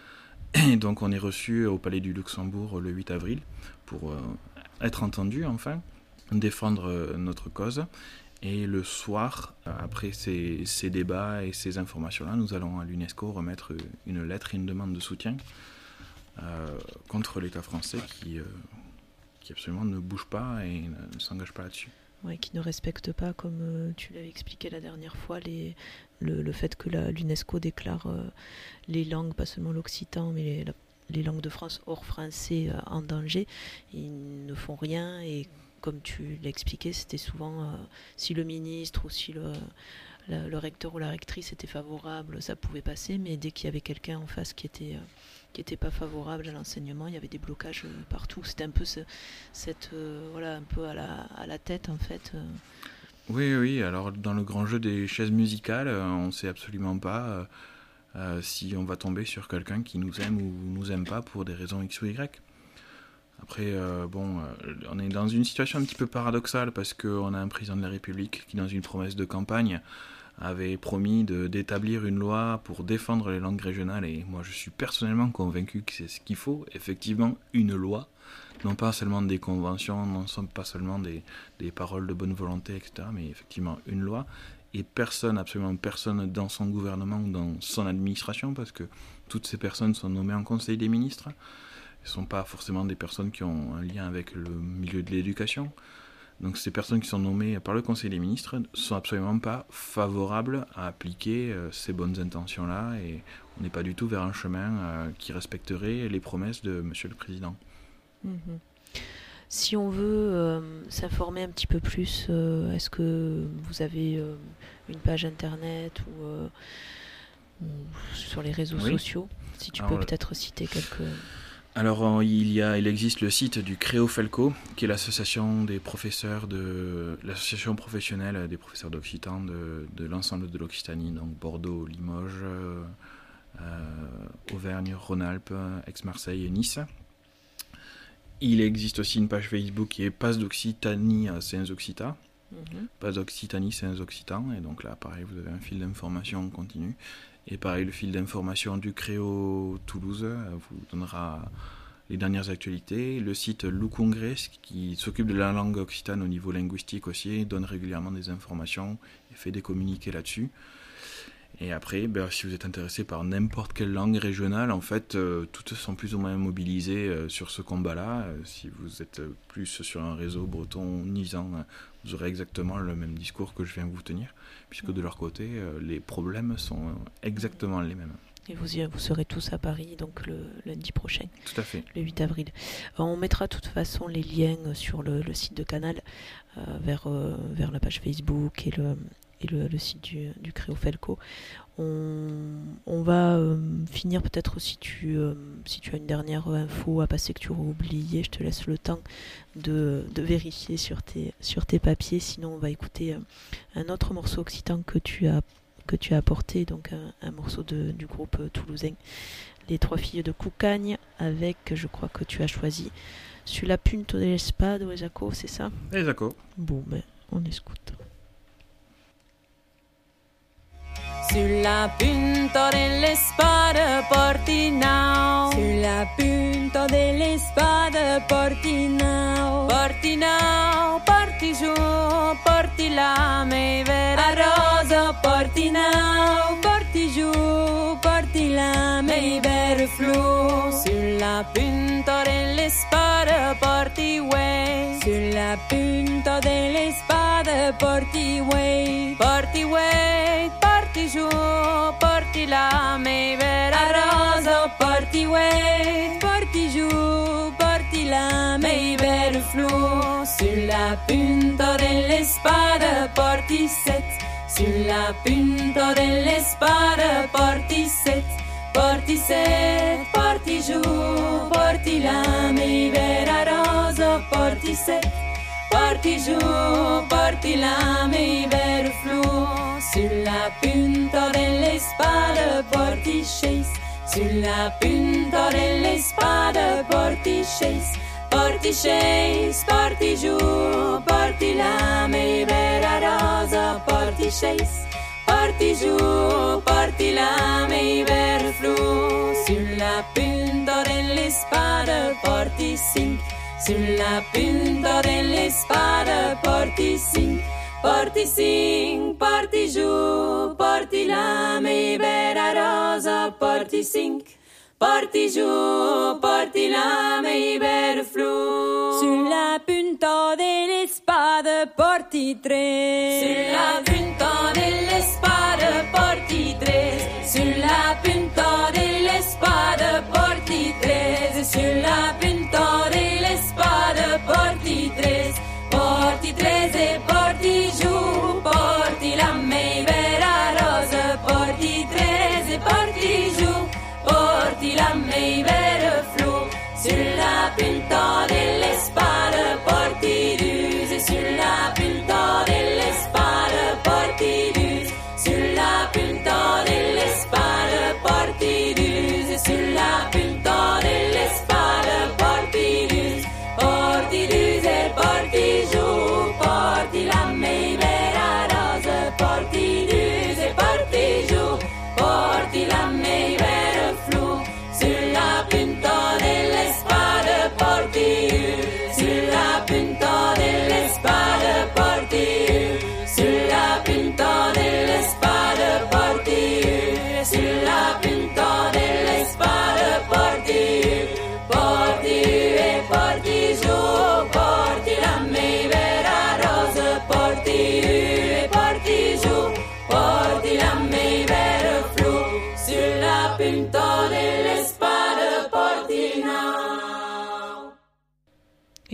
Et donc on est reçu au Palais du Luxembourg le huit avril pour euh, être entendu, enfin, défendre euh, notre cause. Et le soir, après ces, ces débats et ces informations-là, nous allons à l'UNESCO remettre une lettre et une demande de soutien euh, contre l'État français qui, euh, qui absolument ne bouge pas et ne, ne s'engage pas là-dessus. Ouais, qui ne respecte pas, comme euh, tu l'avais expliqué la dernière fois, les, le, le fait que la, l'UNESCO déclare euh, les langues, pas seulement l'occitan, mais les, la, les langues de France hors français euh, en danger. Ils ne font rien et comme tu l'as expliqué, c'était souvent euh, si le ministre ou si le, la, le recteur ou la rectrice était favorable, ça pouvait passer, mais dès qu'il y avait quelqu'un en face qui était... Euh, qui n'était pas favorable à l'enseignement, il y avait des blocages partout. C'était un peu ce, cette, euh, voilà, un peu à la, à la tête en fait. Oui, oui. Alors dans le grand jeu des chaises musicales, on ne sait absolument pas euh, si on va tomber sur quelqu'un qui nous aime ou nous aime pas pour des raisons X ou Y. Après, euh, bon, euh, on est dans une situation un petit peu paradoxale parce qu'on a un président de la République qui, dans une promesse de campagne, avait promis de, d'établir une loi pour défendre les langues régionales. Et moi, je suis personnellement convaincu que c'est ce qu'il faut, effectivement, une loi. Non pas seulement des conventions, non pas seulement des, des paroles de bonne volonté, et cetera, mais effectivement une loi. Et personne, absolument personne dans son gouvernement ou dans son administration, parce que toutes ces personnes sont nommées en Conseil des ministres, ne sont pas forcément des personnes qui ont un lien avec le milieu de l'éducation. Donc ces personnes qui sont nommées par le Conseil des ministres ne sont absolument pas favorables à appliquer euh, ces bonnes intentions-là, et on n'est pas du tout vers un chemin euh, qui respecterait les promesses de Monsieur le Président. Mmh. Si on veut euh, s'informer un petit peu plus, euh, est-ce que vous avez euh, une page internet ou, euh, ou sur les réseaux oui. sociaux? Si tu Alors, peux peut-être citer quelques... Alors il, y a, il existe le site du Créofelco, qui est l'association des professeurs de l'association professionnelle des professeurs d'occitan de, de l'ensemble de l'Occitanie, donc Bordeaux, Limoges, euh, Auvergne, Rhône-Alpes, Aix-Marseille et Nice. Il existe aussi une page Facebook qui est Passe d'Occitanie à Saint-Occitans. Mmh. Passe d'Occitanie Saint-Occitans. Et donc là, pareil, vous avez un fil d'information continu. Et pareil, le fil d'information du Créo Toulouse vous donnera les dernières actualités. Le site Loucongrès, qui s'occupe de la langue occitane au niveau linguistique aussi, donne régulièrement des informations et fait des communiqués là-dessus. Et après, ben, si vous êtes intéressé par n'importe quelle langue régionale, en fait, euh, toutes sont plus ou moins mobilisées euh, sur ce combat-là. Euh, si vous êtes plus sur un réseau breton-nisan, euh, vous aurez exactement le même discours que je viens vous tenir, puisque de leur côté, euh, les problèmes sont exactement les mêmes. Et vous, y, vous serez tous à Paris, donc le lundi prochain. Tout à fait. Le huit avril. On mettra de toute façon les liens sur le, le site de Canal, euh, vers, euh, vers la page Facebook et le... et le, le site du, du Créofelco. On, on va euh, finir peut-être si tu, euh, si tu as une dernière info à passer que tu auras oublié, je te laisse le temps de, de vérifier sur tes, sur tes papiers, sinon on va écouter euh, un autre morceau occitan que tu as, que tu as apporté, donc un, un morceau de, du groupe toulousain, Les Trois Filles de Coucagne, avec, je crois que tu as choisi, Sur la punto dell'espada ou Esaco, c'est ça? Esaco. Bon, ben, on écoute. Sulla punta delle spade porti now. Sulla punta delle spade porti now. Porti now, porti giù, porti la mei vera rosa. Porti now, porti giù, porti la mei vera flu. Sulla punta delle spade porti way. Sulla punta delle spade porti way. Porti way, porti giù, porti la mei vera rosa. Porti way, porti giù, porti la mei vera flu. Sulla punta delle spade porti set. Sulla punta delle spade porti set. Porti set, porti giù, porti la mei vera rosa. Porti set, porti giù, porti la mei vera flu. Sulla punta delle spade porti chase. Sulla punta delle spade porti chase. Porti chase, porti giù, porti la mei vera rosa. Porti chase, porti giù, porti la mei vera flu. Sulla punta delle spade porti sink. Sulla punta delle spade porti sink. Porti sink, porti giù, porti la mei vera rosa. Porti sink, porti giù, porti la mei vera flu. Sulla punta delle spade porti tre. Sulla punta delle spade porti tre. Sulla punta delle spade porti tre. Sulla punta delle spade porti tre. Porti tre e porti giù, porti la mei vera rosa. Porti tre e porti giù, porti la mei vera flu. Sulla punta delle spade porti due. Sulla punta delle spade porti due.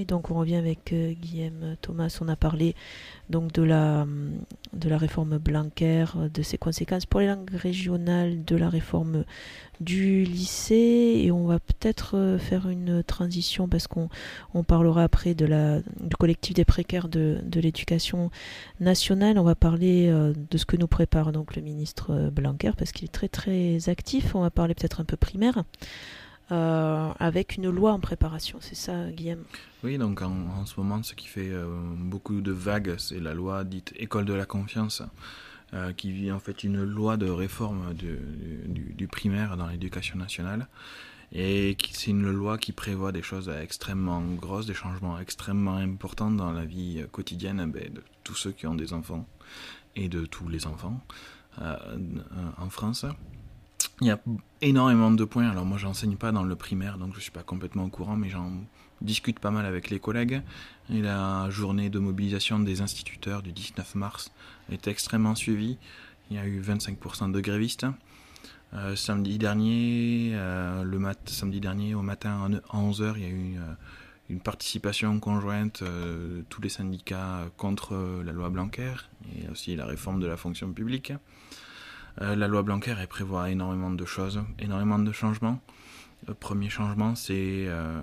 Et donc on revient avec euh, Guillaume Thomas. On a parlé donc de la, de la réforme Blanquer, de ses conséquences pour les langues régionales, de la réforme du lycée, et on va peut-être euh, faire une transition parce qu'on on parlera après de la, du collectif des précaires de, de l'éducation nationale. On va parler euh, de ce que nous prépare donc le ministre Blanquer parce qu'il est très très actif. On va parler peut-être un peu primaire. Euh, avec une loi en préparation, c'est ça, Guillaume? Oui, donc en, en ce moment, ce qui fait euh, beaucoup de vagues, c'est la loi dite École de la confiance, euh, qui est en fait une loi de réforme de, du, du primaire dans l'éducation nationale. Et qui, c'est une loi qui prévoit des choses extrêmement grosses, des changements extrêmement importants dans la vie quotidienne ben, de tous ceux qui ont des enfants et de tous les enfants euh, en France. Il y a énormément de points. Alors moi, j'enseigne pas dans le primaire, donc je suis pas complètement au courant, mais j'en discute pas mal avec les collègues. Et la journée de mobilisation des instituteurs du dix-neuf mars est extrêmement suivie. Il y a eu vingt-cinq pour cent de grévistes. Euh, samedi dernier, euh, le mat- samedi dernier au matin à onze heures, il y a eu euh, une participation conjointe euh, de tous les syndicats contre euh, la loi Blanquer et aussi la réforme de la fonction publique. Euh, la loi Blanquer, elle prévoit énormément de choses, énormément de changements. Le premier changement, c'est euh,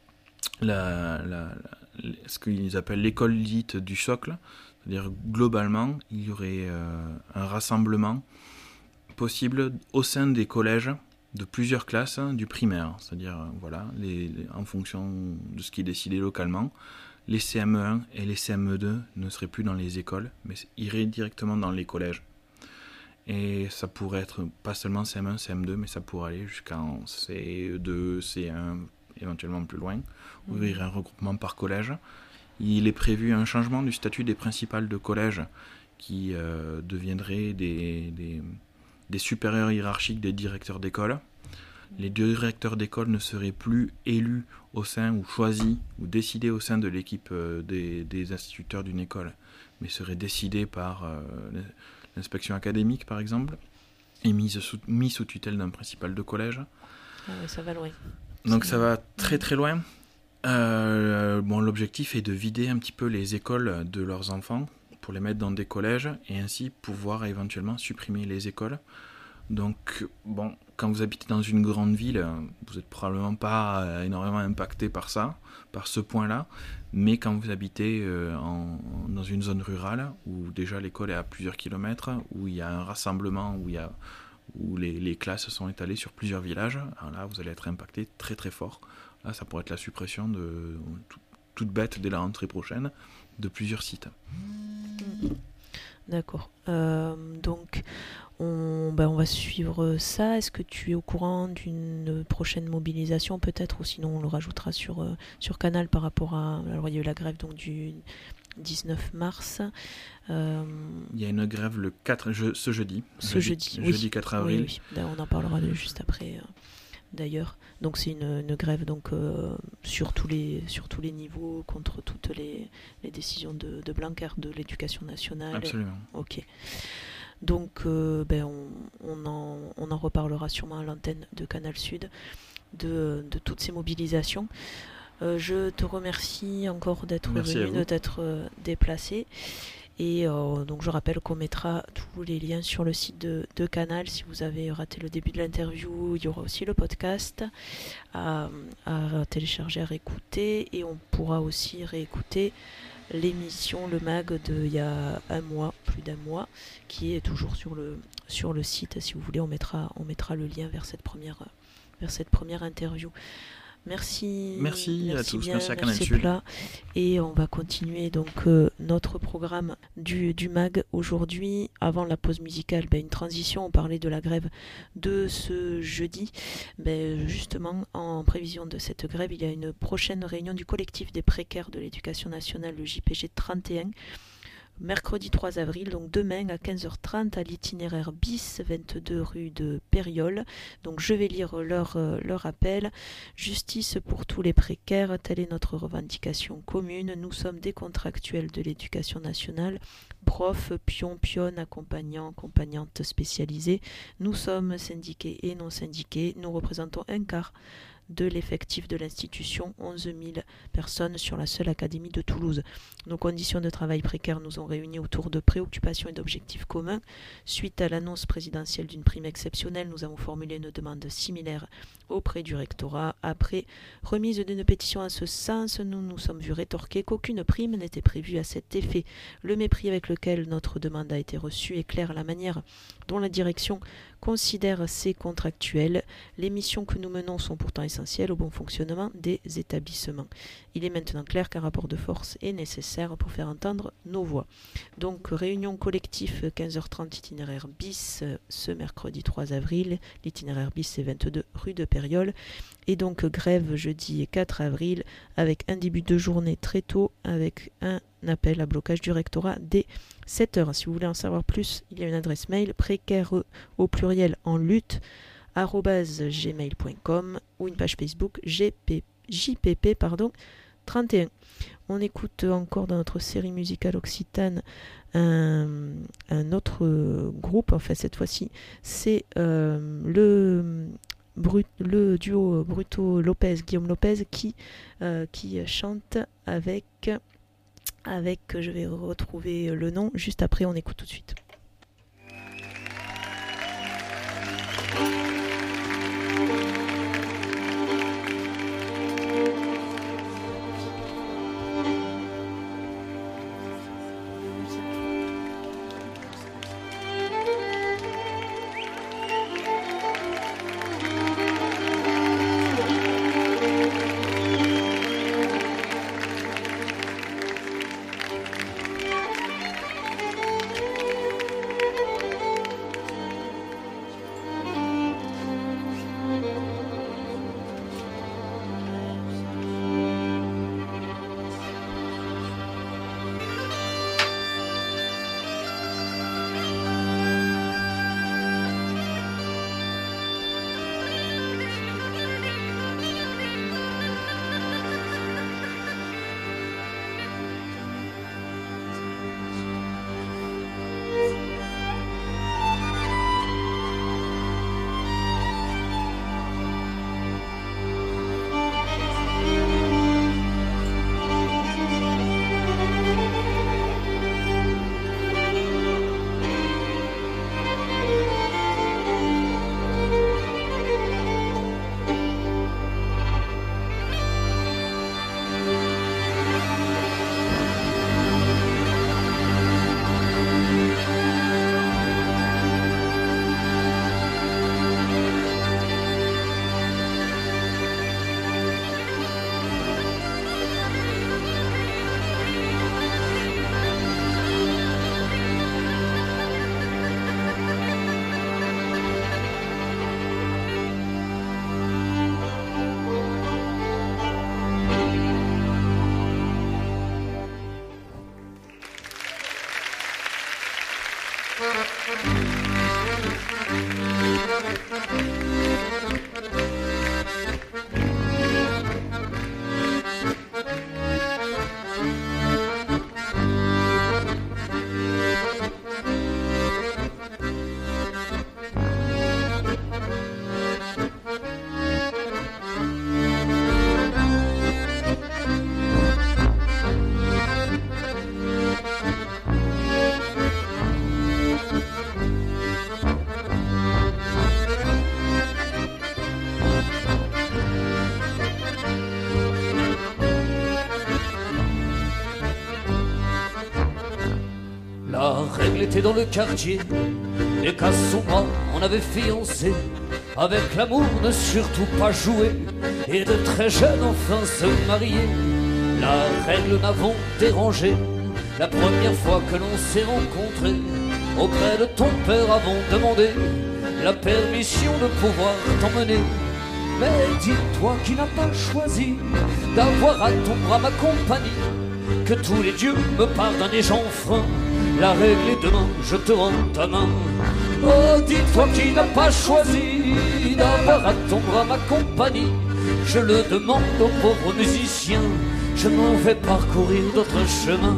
la, la, la, ce qu'ils appellent l'école dite du socle. C'est-à-dire, globalement, il y aurait euh, un rassemblement possible au sein des collèges de plusieurs classes du primaire. C'est-à-dire, euh, voilà, les, les, en fonction de ce qui est décidé localement, les C M E un et les C M E deux ne seraient plus dans les écoles, mais iraient directement dans les collèges. Et ça pourrait être pas seulement C M un, C M deux, mais ça pourrait aller jusqu'en C deux, C un, éventuellement plus loin, où il y aurait un regroupement par collège. Il est prévu un changement du statut des principales de collège qui euh, deviendraient des, des, des supérieurs hiérarchiques des directeurs d'école. Les directeurs d'école ne seraient plus élus au sein ou choisis ou décidés au sein de l'équipe euh, des, des instituteurs d'une école, mais seraient décidés par euh, l'inspection académique, par exemple, et mis sous, mis sous tutelle d'un principal de collège. Ah oui, ça va loin. Donc ça va très très loin. Euh, bon, l'objectif est de vider un petit peu les écoles de leurs enfants pour les mettre dans des collèges et ainsi pouvoir éventuellement supprimer les écoles. Donc, bon, quand vous habitez dans une grande ville, vous n'êtes probablement pas énormément impacté par ça, par ce point-là, mais quand vous habitez euh, en, dans une zone rurale, où déjà l'école est à plusieurs kilomètres, où il y a un rassemblement, où, il y a, où les, les classes sont étalées sur plusieurs villages, alors là, vous allez être impacté très très fort. Là, ça pourrait être la suppression de, tout, toute bête dès la rentrée prochaine, de plusieurs sites. D'accord. Euh, donc, on, ben on va suivre ça. Est-ce que tu es au courant d'une prochaine mobilisation peut-être, ou sinon on le rajoutera sur, euh, sur Canal par rapport à... Alors, il y a eu la grève donc, du dix-neuf mars. Euh, il y a une grève le quatre, je, ce jeudi. Ce jeudi, jeudi, oui. jeudi quatre avril. Oui, oui. On en parlera juste après... Euh... D'ailleurs, donc c'est une, une grève donc euh, sur tous les sur tous les niveaux contre toutes les, les décisions de, de Blanquer de l'éducation nationale. Absolument. Ok. Donc euh, ben on, on en on en reparlera sûrement à l'antenne de Canal Sud de, de toutes ces mobilisations. Euh, je te remercie encore d'être Merci venu, de t'être euh, déplacé. Et euh, donc je rappelle qu'on mettra tous les liens sur le site de, de Canal. Si vous avez raté le début de l'interview, il y aura aussi le podcast à, à télécharger, à réécouter. Et on pourra aussi réécouter l'émission, le mag d'il y a un mois, plus d'un mois, qui est toujours sur le, sur le site. Si vous voulez, on mettra, on mettra le lien vers cette première, vers cette première interview. Merci, merci, merci à tous, bien, merci à Canal Sud. Et on va continuer donc euh, notre programme du, du mag aujourd'hui. Avant la pause musicale, ben, une transition, on parlait de la grève de ce jeudi. Ben, justement, en prévision de cette grève, il y a une prochaine réunion du collectif des précaires de l'éducation nationale, le J P G trente et un. Mercredi trois avril, donc demain à quinze heures trente à l'itinéraire bis, vingt-deux rue de Périole. Donc je vais lire leur, euh, leur appel. Justice pour tous les précaires, telle est notre revendication commune. Nous sommes des contractuels de l'éducation nationale, profs, pions, pionnes, accompagnants, accompagnantes spécialisées. Nous sommes syndiqués et non syndiqués. Nous représentons un quart de l'effectif de l'institution, onze mille personnes sur la seule académie de Toulouse. Nos conditions de travail précaires nous ont réunis autour de préoccupations et d'objectifs communs. Suite à l'annonce présidentielle d'une prime exceptionnelle, nous avons formulé une demande similaire auprès du rectorat. Après remise d'une pétition en ce sens, nous nous sommes vus rétorquer qu'aucune prime n'était prévue à cet effet. Le mépris avec lequel notre demande a été reçue éclaire la manière dont la direction considère ces contractuels. Les missions que nous menons sont pourtant essentielles au bon fonctionnement des établissements. Il est maintenant clair qu'un rapport de force est nécessaire pour faire entendre nos voix. Donc, réunion collective quinze heures trente, itinéraire bis, ce mercredi trois avril. L'itinéraire bis, c'est vingt-deux rue de Périole. Et donc, grève jeudi quatre avril, avec un début de journée très tôt, avec un appel à blocage du rectorat dès sept heures. Si vous voulez en savoir plus, il y a une adresse mail précaire au pluriel en lutte arobase gmail point com ou une page Facebook J P, J P P pardon, trente et un. On écoute encore dans notre série musicale occitane un, un autre groupe, enfin cette fois-ci c'est euh, le, Brut, le duo Bruto Lopez, Guillaume Lopez qui, euh, qui chante avec avec, je vais retrouver le nom, juste après on écoute tout de suite. Était dans le quartier, les cas sombres, on avait fiancé. Avec l'amour, ne surtout pas jouer, et de très jeunes enfin se marier. La règle n'avons dérangé, la première fois que l'on s'est rencontré. Auprès de ton père avons demandé la permission de pouvoir t'emmener. Mais dis-toi qui n'a pas choisi d'avoir à ton bras ma compagnie. Que tous les dieux me pardonnent et j'enfreins la règle est demain, je te rends ta main. Oh, dis-toi qui n'a pas choisi d'avoir à ton bras ma compagnie. Je le demande aux pauvres musiciens, je m'en vais parcourir d'autres chemins.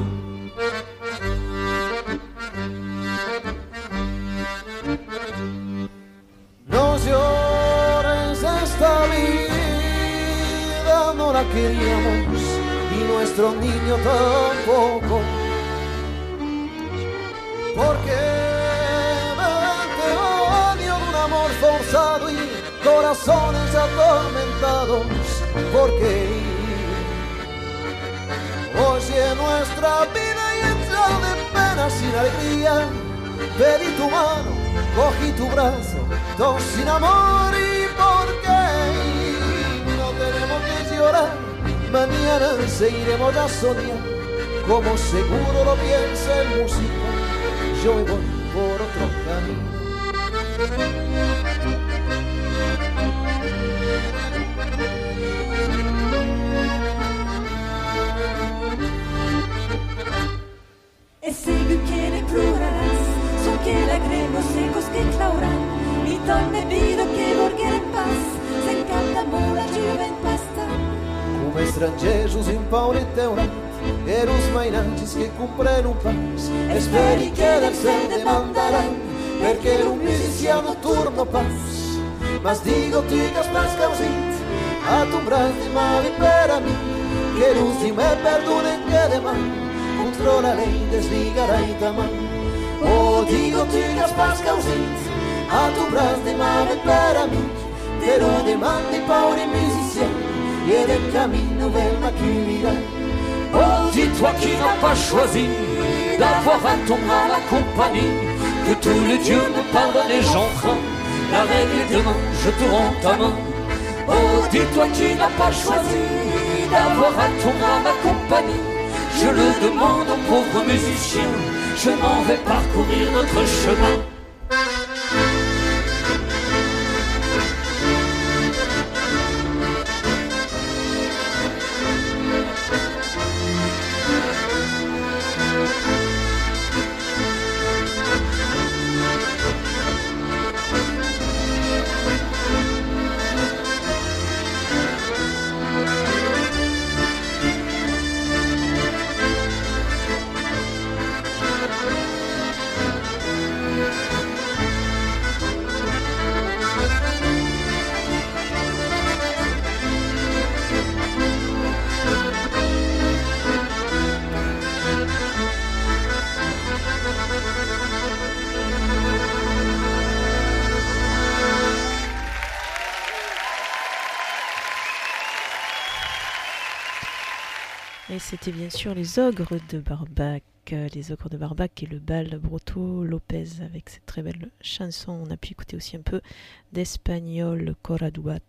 No llores esta vida la queríamos y nuestro niño tampoco. Porque mente odio de un amor forzado y corazones atormentados. Porque oye nuestra vida llena de penas sin alegría. Pedí tu mano, cogí tu brazo, dos sin amor. Y porque no tenemos que llorar, mañana seguiremos a soñar, como seguro lo piensa el músico. Yo me voy por otro camino. E sei che ne pluraràs, son che lagremos secos che clauran, i donne vido che vorgher en paz, s'encanta molt la juvent pasta. Come estrangers impauriteurant, erus mainantis che comprèn un pas, e speri che del cel demandaran, perché un musicien nocturno pas. Mas digo ti che has causit, a tu braç de mal per a mi, che luz di me perdonen que demà, contra la lei desligarai ta mà. Oh, digo ti che has causit, a tu braç de mal per a mi, te lo demandi paure musicien, et le camino vers ma cuira. Oh, dis-toi qui n'a pas choisi d'avoir à ton mal la compagnie, que tous les dieux me pardonnent et j'enfreins la règle est demain, je te rends ta main. Oh, dis-toi qui n'a pas choisi d'avoir à ton mal la compagnie, je le demande aux pauvres musiciens, je m'en vais parcourir notre chemin. Et c'était bien sûr les Ogres de Barbac, les Ogres de Barbac et le bal Broto Lopez avec cette très belle chanson. On a pu écouter aussi un peu d'espagnol, Cora Duat,